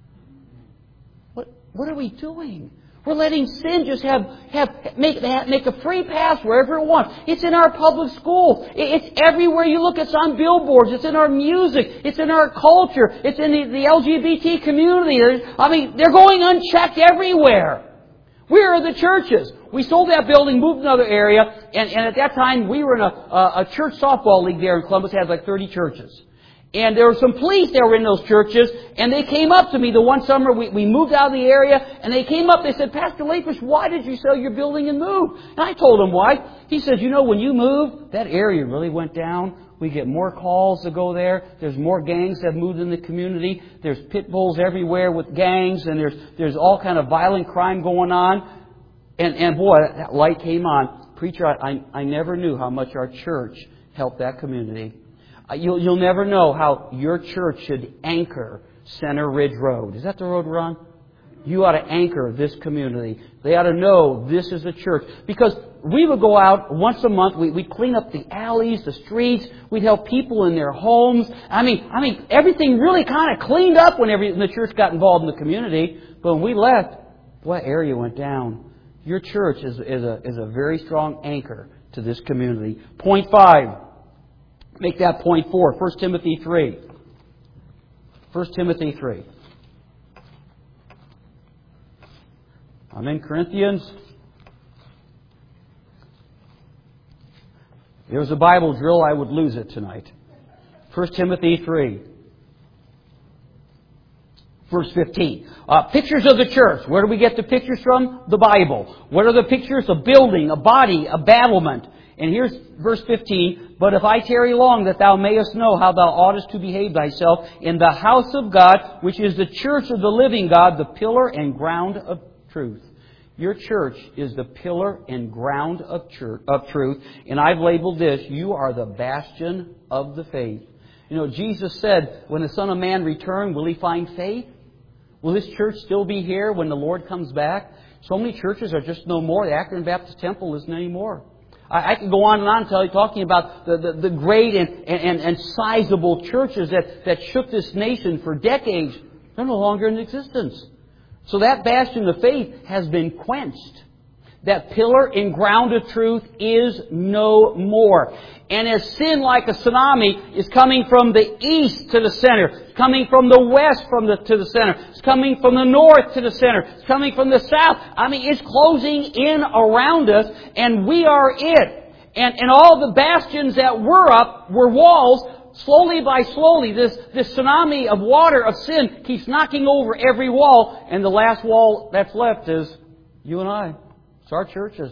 What are we doing? We're letting sin just make a free pass wherever it wants. It's in our public schools. It's everywhere you look. It's on billboards. It's in our music. It's in our culture. It's in the LGBT community. They're going unchecked everywhere. Where are the churches? We sold that building, moved to another area, and at that time we were in a church softball league there in Columbus. It had like 30 churches. And there were some police that were in those churches, and they came up to me the one summer. We moved out of the area, and they came up. They said, Pastor Lakefish, why did you sell your building and move? And I told them why. He says, when you moved, that area really went down. We get more calls to go there. There's more gangs that have moved in the community. There's pit bulls everywhere with gangs, and there's all kind of violent crime going on. And boy, that light came on. Preacher, I never knew how much our church helped that community. You'll never know how your church should anchor Center Ridge Road. Is that the road we're on? You ought to anchor this community. They ought to know this is a church. Because we would go out once a month. We'd clean up the alleys, the streets. We'd help people in their homes. Everything really kind of cleaned up when the church got involved in the community. But when we left, boy, that area went down. Your church is a very strong anchor to this community. Point 5. Make that point 4. 1 Timothy 3. 1 Timothy 3. I'm in Corinthians. If there was a Bible drill, I would lose it tonight. 1 Timothy 3. Verse 15. Pictures of the church. Where do we get the pictures from? The Bible. What are the pictures? A building, a body, a battlement. And here's verse 15. But if I tarry long, that thou mayest know how thou oughtest to behave thyself in the house of God, which is the church of the living God, the pillar and ground of truth. Your church is the pillar and ground of truth. And I've labeled this, you are the bastion of the faith. You know, Jesus said, when the Son of Man return, will He find faith? Will this church still be here when the Lord comes back? So many churches are just no more. The Akron Baptist Temple isn't anymore. I could go on and on talking about the great and sizable churches that shook this nation for decades. They're no longer in existence. So that bastion of faith has been quenched. That pillar and ground of truth is no more. And as sin like a tsunami is coming from the east to the center, it's coming from the west to the center, it's coming from the north to the center, it's coming from the south. I mean, it's closing in around us, and we are it. And all the bastions that were up were walls. Slowly by slowly, this tsunami of water of sin keeps knocking over every wall, and the last wall that's left is you and I. It's our churches.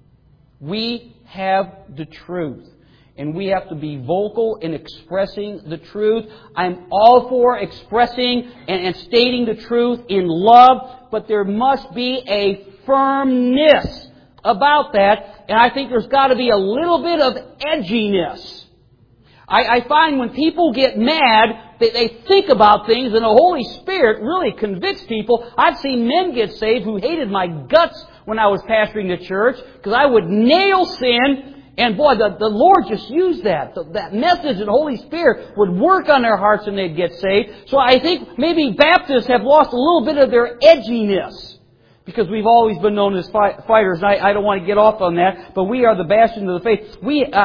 We have the truth, and we have to be vocal in expressing the truth. I'm all for expressing and stating the truth in love, but there must be a firmness about that, and I think there's got to be a little bit of edginess. I find when people get mad, they think about things, and the Holy Spirit really convicts people. I've seen men get saved who hated my guts when I was pastoring the church, because I would nail sin, and boy, the Lord just used that. That message of the Holy Spirit would work on their hearts and they'd get saved. So I think maybe Baptists have lost a little bit of their edginess, because we've always been known as fighters, and I don't want to get off on that, but we are the bastion of the faith.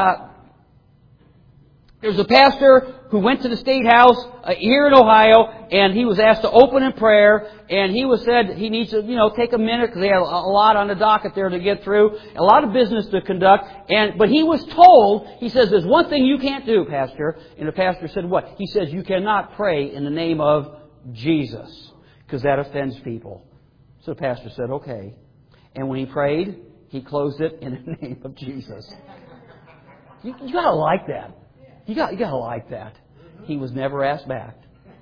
There's a pastor who went to the State House here in Ohio, and he was asked to open in prayer, and he was said he needs to, take a minute because they had a lot on the docket there to get through, a lot of business to conduct. But he was told, he says, there's one thing you can't do, Pastor. And the pastor said, what? He says, you cannot pray in the name of Jesus, because that offends people. So the pastor said, okay. And when he prayed, he closed it in the name of Jesus. You gotta like that. You gotta like that. He was never asked back.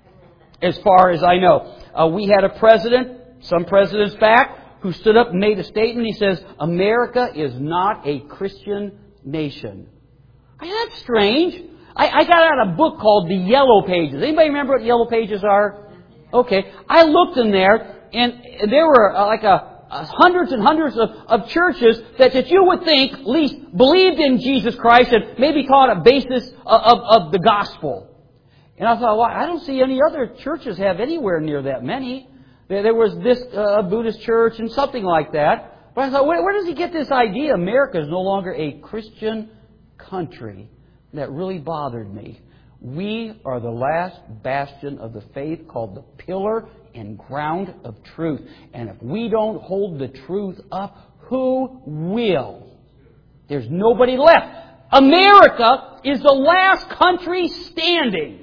As far as I know. We had a president, some presidents back, who stood up and made a statement. He says, America is not a Christian nation. That's strange. I got out a book called The Yellow Pages. Anybody remember what Yellow Pages are? Okay. I looked in there, and there were hundreds and hundreds of churches that you would think at least believed in Jesus Christ and maybe taught a basis of the gospel. And I thought, well, I don't see any other churches have anywhere near that many. There was this Buddhist church and something like that. But I thought, where does he get this idea? America is no longer a Christian country. That really bothered me. We are the last bastion of the faith, called the pillar and ground of truth. And if we don't hold the truth up, who will? There's nobody left. America is the last country standing.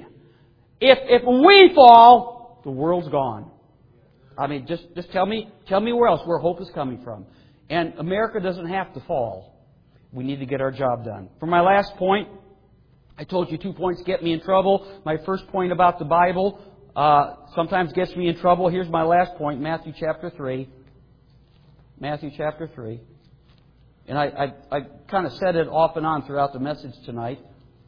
If we fall, the world's gone. I mean, just tell me where else, where hope is coming from. And America doesn't have to fall. We need to get our job done. For my last point, I told you 2 points get me in trouble. My first point about the Bible sometimes gets me in trouble. Here's my last point, Matthew chapter 3. Matthew chapter 3. And I kind of said it off and on throughout the message tonight.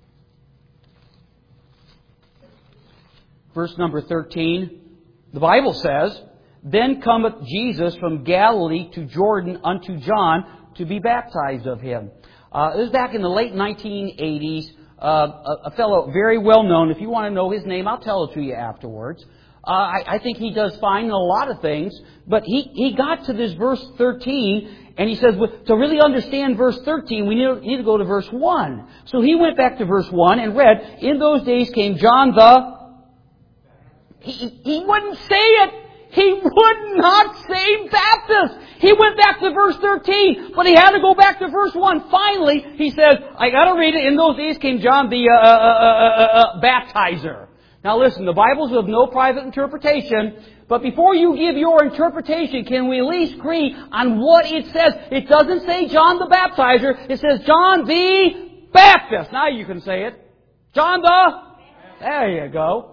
Verse number 13. The Bible says, Then cometh Jesus from Galilee to Jordan unto John to be baptized of him. This is back in the late 1980s. A fellow very well known. If you want to know his name, I'll tell it to you afterwards. I think he does fine in a lot of things. But he got to this verse 13, and he says, to really understand verse 13, we need to go to verse 1. So he went back to verse 1 and read, In those days came John the... He wouldn't say it. He would not say Baptist. He went back to verse 13, but he had to go back to verse 1. Finally, he says, I got to read it. In those days came John the baptizer. Now listen, the Bible's of no private interpretation, but before you give your interpretation, can we at least agree on what it says? It doesn't say John the Baptizer, it says John the Baptist. Now you can say it. John the... There you go.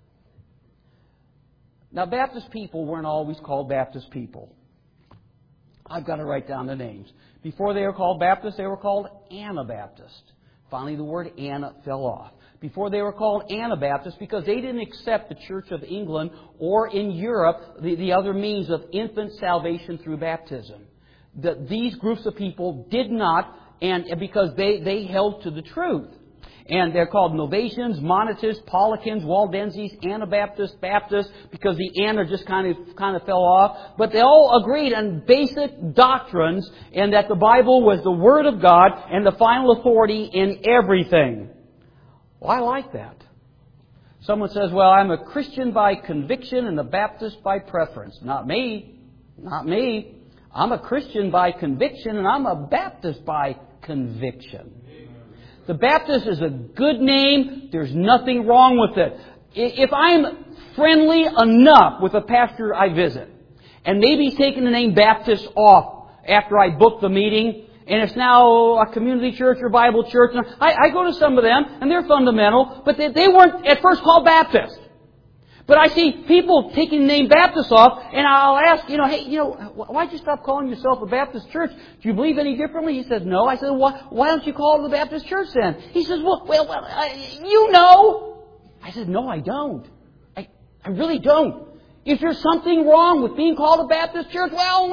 Now Baptist people weren't always called Baptist people. I've got to write down the names. Before they were called Baptist, they were called Anabaptist. Finally, the word Anna fell off. Before they were called Anabaptists because they didn't accept the Church of England or in Europe the other means of infant salvation through baptism. These groups of people did not, and because they held to the truth. And they're called Novatians, Monetists, Paulicans, Waldenses, Anabaptists, Baptists, because the Anna just kind of fell off. But they all agreed on basic doctrines and that the Bible was the Word of God and the final authority in everything. Well, I like that. Someone says, well, I'm a Christian by conviction and a Baptist by preference. Not me. Not me. I'm a Christian by conviction and I'm a Baptist by conviction. The Baptist is a good name. There's nothing wrong with it. If I'm friendly enough with a pastor I visit, and maybe he's taking the name Baptist off after I book the meeting, and it's now a community church or Bible church, and I go to some of them, and they're fundamental, but they weren't at first called Baptist. But I see people taking the name Baptist off, and I'll ask, hey, why'd you stop calling yourself a Baptist church? Do you believe any differently? He says, no. I said, why don't you call it the Baptist church then? He says, you know. I said, no, I don't. I really don't. Is there something wrong with being called a Baptist church? Well,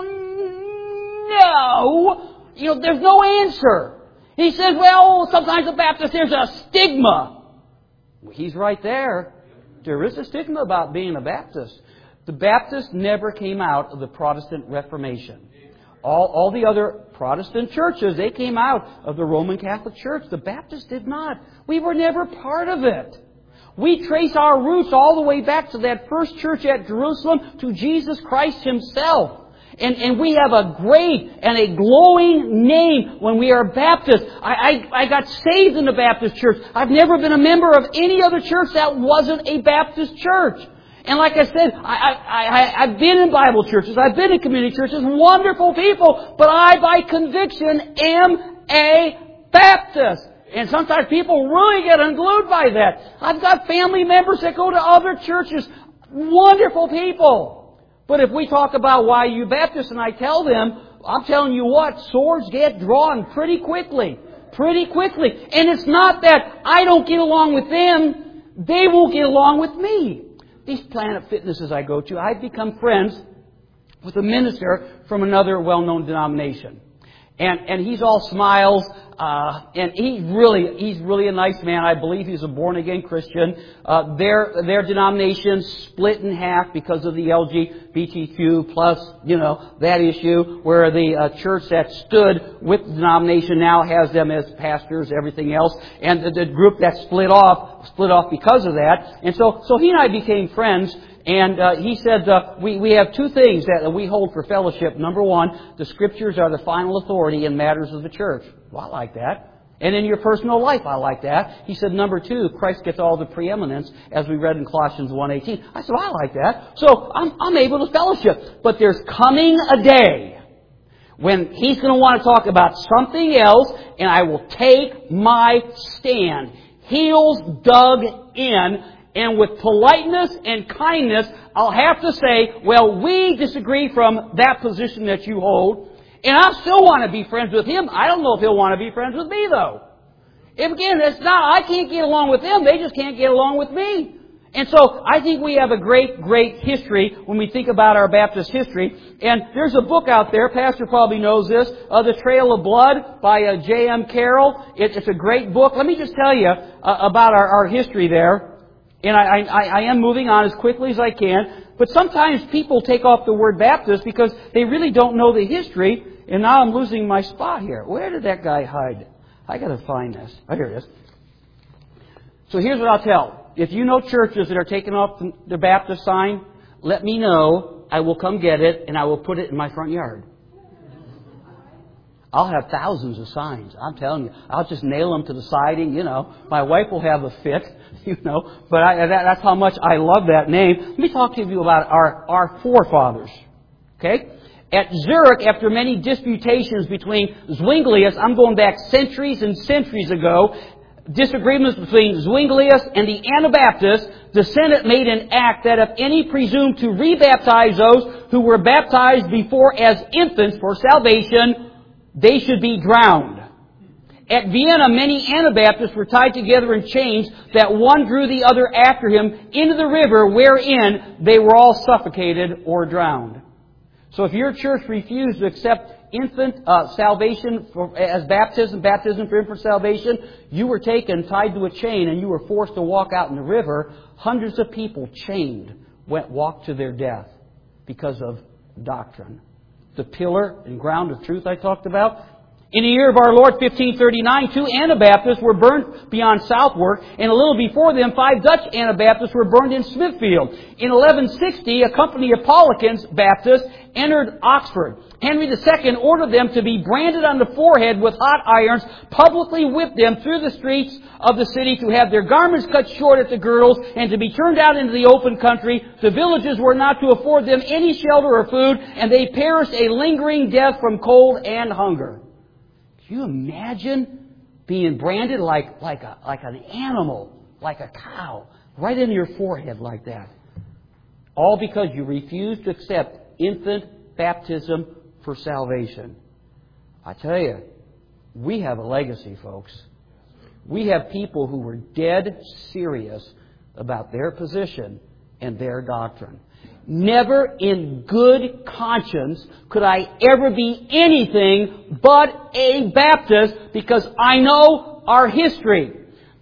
no. There's no answer. He says, well, sometimes a Baptist, there's a stigma. Well, he's right there. There is a stigma about being a Baptist. The Baptists never came out of the Protestant Reformation. All the other Protestant churches, they came out of the Roman Catholic Church. The Baptists did not. We were never part of it. We trace our roots all the way back to that first church at Jerusalem, to Jesus Christ Himself. And we have a great and a glowing name when we are Baptist. I got saved in the Baptist church. I've never been a member of any other church that wasn't a Baptist church. And like I said, I've been in Bible churches. I've been in community churches. Wonderful people. But I, by conviction, am a Baptist. And sometimes people really get unglued by that. I've got family members that go to other churches. Wonderful people. But if we talk about why you Baptists, and I tell them, I'm telling you what, swords get drawn pretty quickly. Pretty quickly. And it's not that I don't get along with them. They won't get along with me. These Planet Fitnesses I go to, I've become friends with a minister from another well-known denomination. And he's all smiles, and he's really a nice man. I believe he's a born-again Christian. Their denomination split in half because of the LGBTQ plus, that issue, where the church that stood with the denomination now has them as pastors, everything else. And the group that split off because of that. And so he and I became friends. And he said, we have two things that we hold for fellowship. Number one, the Scriptures are the final authority in matters of the church. Well, I like that. And in your personal life, I like that. He said, number two, Christ gets all the preeminence, as we read in Colossians 1:18. I said, I like that. So I'm able to fellowship. But there's coming a day when he's going to want to talk about something else, and I will take my stand. Heels dug in. And with politeness and kindness, I'll have to say, well, we disagree from that position that you hold. And I still want to be friends with him. I don't know if he'll want to be friends with me, though. If again, I can't get along with them. They just can't get along with me. And so I think we have a great, great history when we think about our Baptist history. And there's a book out there, Pastor probably knows this, The Trail of Blood by J.M. Carroll. It's a great book. Let me just tell you about our history there. And I am moving on as quickly as I can. But sometimes people take off the word Baptist because they really don't know the history. And now I'm losing my spot here. Where did that guy hide? I got to find this. Oh, here it is. So here's what I'll tell. If you know churches that are taking off the Baptist sign, let me know. I will come get it and I will put it in my front yard. I'll have thousands of signs. I'm telling you. I'll just nail them to the siding, My wife will have a fit, But that's how much I love that name. Let me talk to you about our forefathers. Okay? At Zurich, after many disputations between Zwinglius, I'm going back centuries and centuries ago, disagreements between Zwinglius and the Anabaptists, the Senate made an act that if any presumed to rebaptize those who were baptized before as infants for salvation, they should be drowned. At Vienna, many Anabaptists were tied together in chains that one drew the other after him into the river wherein they were all suffocated or drowned. So if your church refused to accept infant salvation as baptism for infant salvation, you were taken, tied to a chain, and you were forced to walk out in the river. Hundreds of people chained walked to their death because of doctrine. The pillar and ground of truth I talked about. In the year of our Lord, 1539, 2 Anabaptists were burned beyond Southwark, and a little before them, 5 Dutch Anabaptists were burned in Smithfield. In 1160, a company of Paulicans Baptists entered Oxford. Henry II ordered them to be branded on the forehead with hot irons, publicly whipped them through the streets of the city, to have their garments cut short at the girdles, and to be turned out into the open country. The villages were not to afford them any shelter or food, and they perished a lingering death from cold and hunger. Can you imagine being branded like an animal, like a cow, right into your forehead like that? All because you refused to accept infant baptism for salvation. I tell you, we have a legacy, folks. We have people who were dead serious about their position and their doctrine. Never in good conscience could I ever be anything but a Baptist, because I know our history.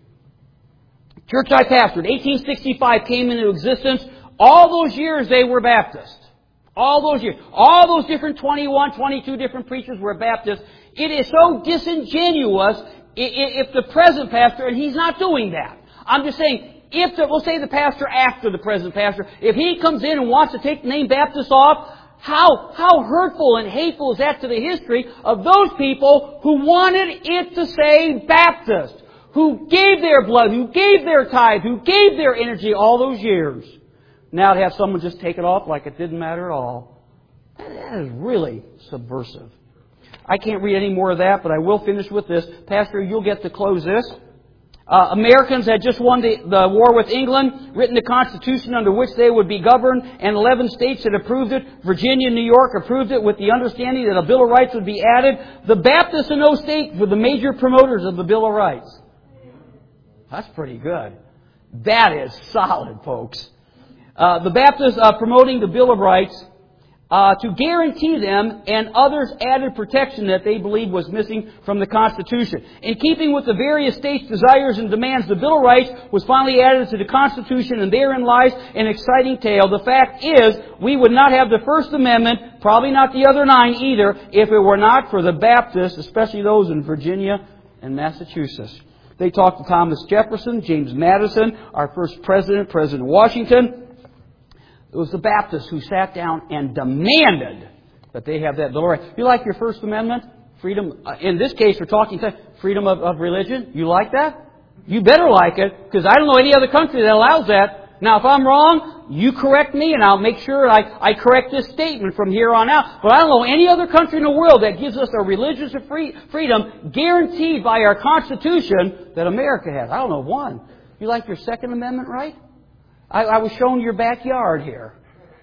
Church I pastored, 1865 came into existence. All those years they were Baptist. All those years. All those different 21, 22 different preachers were Baptist. It is so disingenuous if the present pastor, and he's not doing that. I'm just saying, we'll say the pastor after the present pastor, if he comes in and wants to take the name Baptist off, how hurtful and hateful is that to the history of those people who wanted it to say Baptist, who gave their blood, who gave their tithe, who gave their energy all those years. Now to have someone just take it off like it didn't matter at all, that is really subversive. I can't read any more of that, but I will finish with this. Pastor, you'll get to close this. Americans had just won the war with England, written the Constitution under which they would be governed, and 11 states had approved it. Virginia and New York approved it with the understanding that a Bill of Rights would be added. The Baptists in those states were the major promoters of the Bill of Rights. That's pretty good. That is solid, folks. The Baptists promoting the Bill of Rights to guarantee them and others added protection that they believed was missing from the Constitution. In keeping with the various states' desires and demands, the Bill of Rights was finally added to the Constitution, and therein lies an exciting tale. The fact is, we would not have the First Amendment, probably not the other 9 either, if it were not for the Baptists, especially those in Virginia and Massachusetts. They talked to Thomas Jefferson, James Madison, our first president, President Washington. It was the Baptists who sat down and demanded that they have that Bill of Rights. You like your First Amendment? Freedom, in this case we're talking freedom of religion. You like that? You better like it, because I don't know any other country that allows that. Now if I'm wrong, you correct me and I'll make sure I correct this statement from here on out. But I don't know any other country in the world that gives us a religious freedom guaranteed by our Constitution that America has. I don't know one. You like your Second Amendment right? I was showing your backyard here.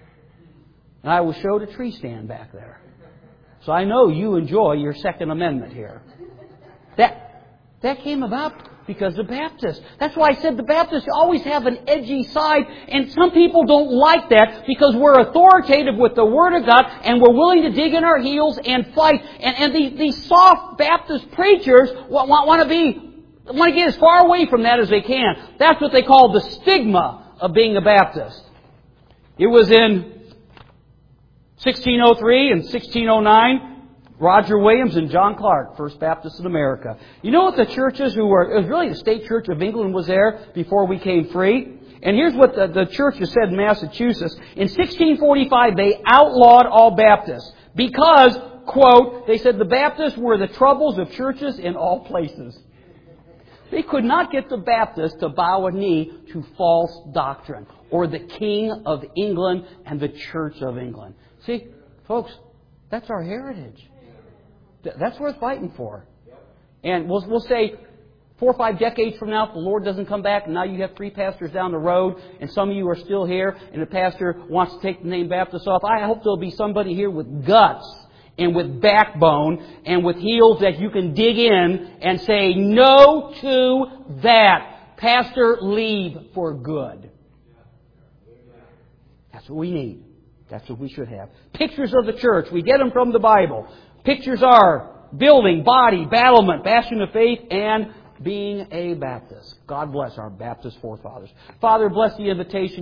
And I was showed a tree stand back there. So I know you enjoy your Second Amendment here. That came about because of Baptists. That's why I said the Baptists always have an edgy side, and some people don't like that because we're authoritative with the Word of God and we're willing to dig in our heels and fight. And these soft Baptist preachers want to get as far away from that as they can. That's what they call the stigma of being a Baptist. It was in 1603 and 1609, Roger Williams and John Clark, First Baptist in America. You know what the churches it was really the State Church of England was there before we came free? And here's what the churches said in Massachusetts. In 1645, they outlawed all Baptists because quote, they said the Baptists were the troubles of churches in all places. They could not get the Baptists to bow a knee to false doctrine or the King of England and the Church of England. See, folks, that's our heritage. That's worth fighting for. And we'll say 4 or 5 decades from now, if the Lord doesn't come back, and now you have 3 pastors down the road, and some of you are still here, and the pastor wants to take the name Baptist off, I hope there'll be somebody here with guts and with backbone and with heels that you can dig in and say, no to that. Pastor, leave for good. That's what we need. That's what we should have. Pictures of the church. We get them from the Bible. Pictures are building, body, battlement, bastion of faith, and being a Baptist. God bless our Baptist forefathers. Father, bless the invitation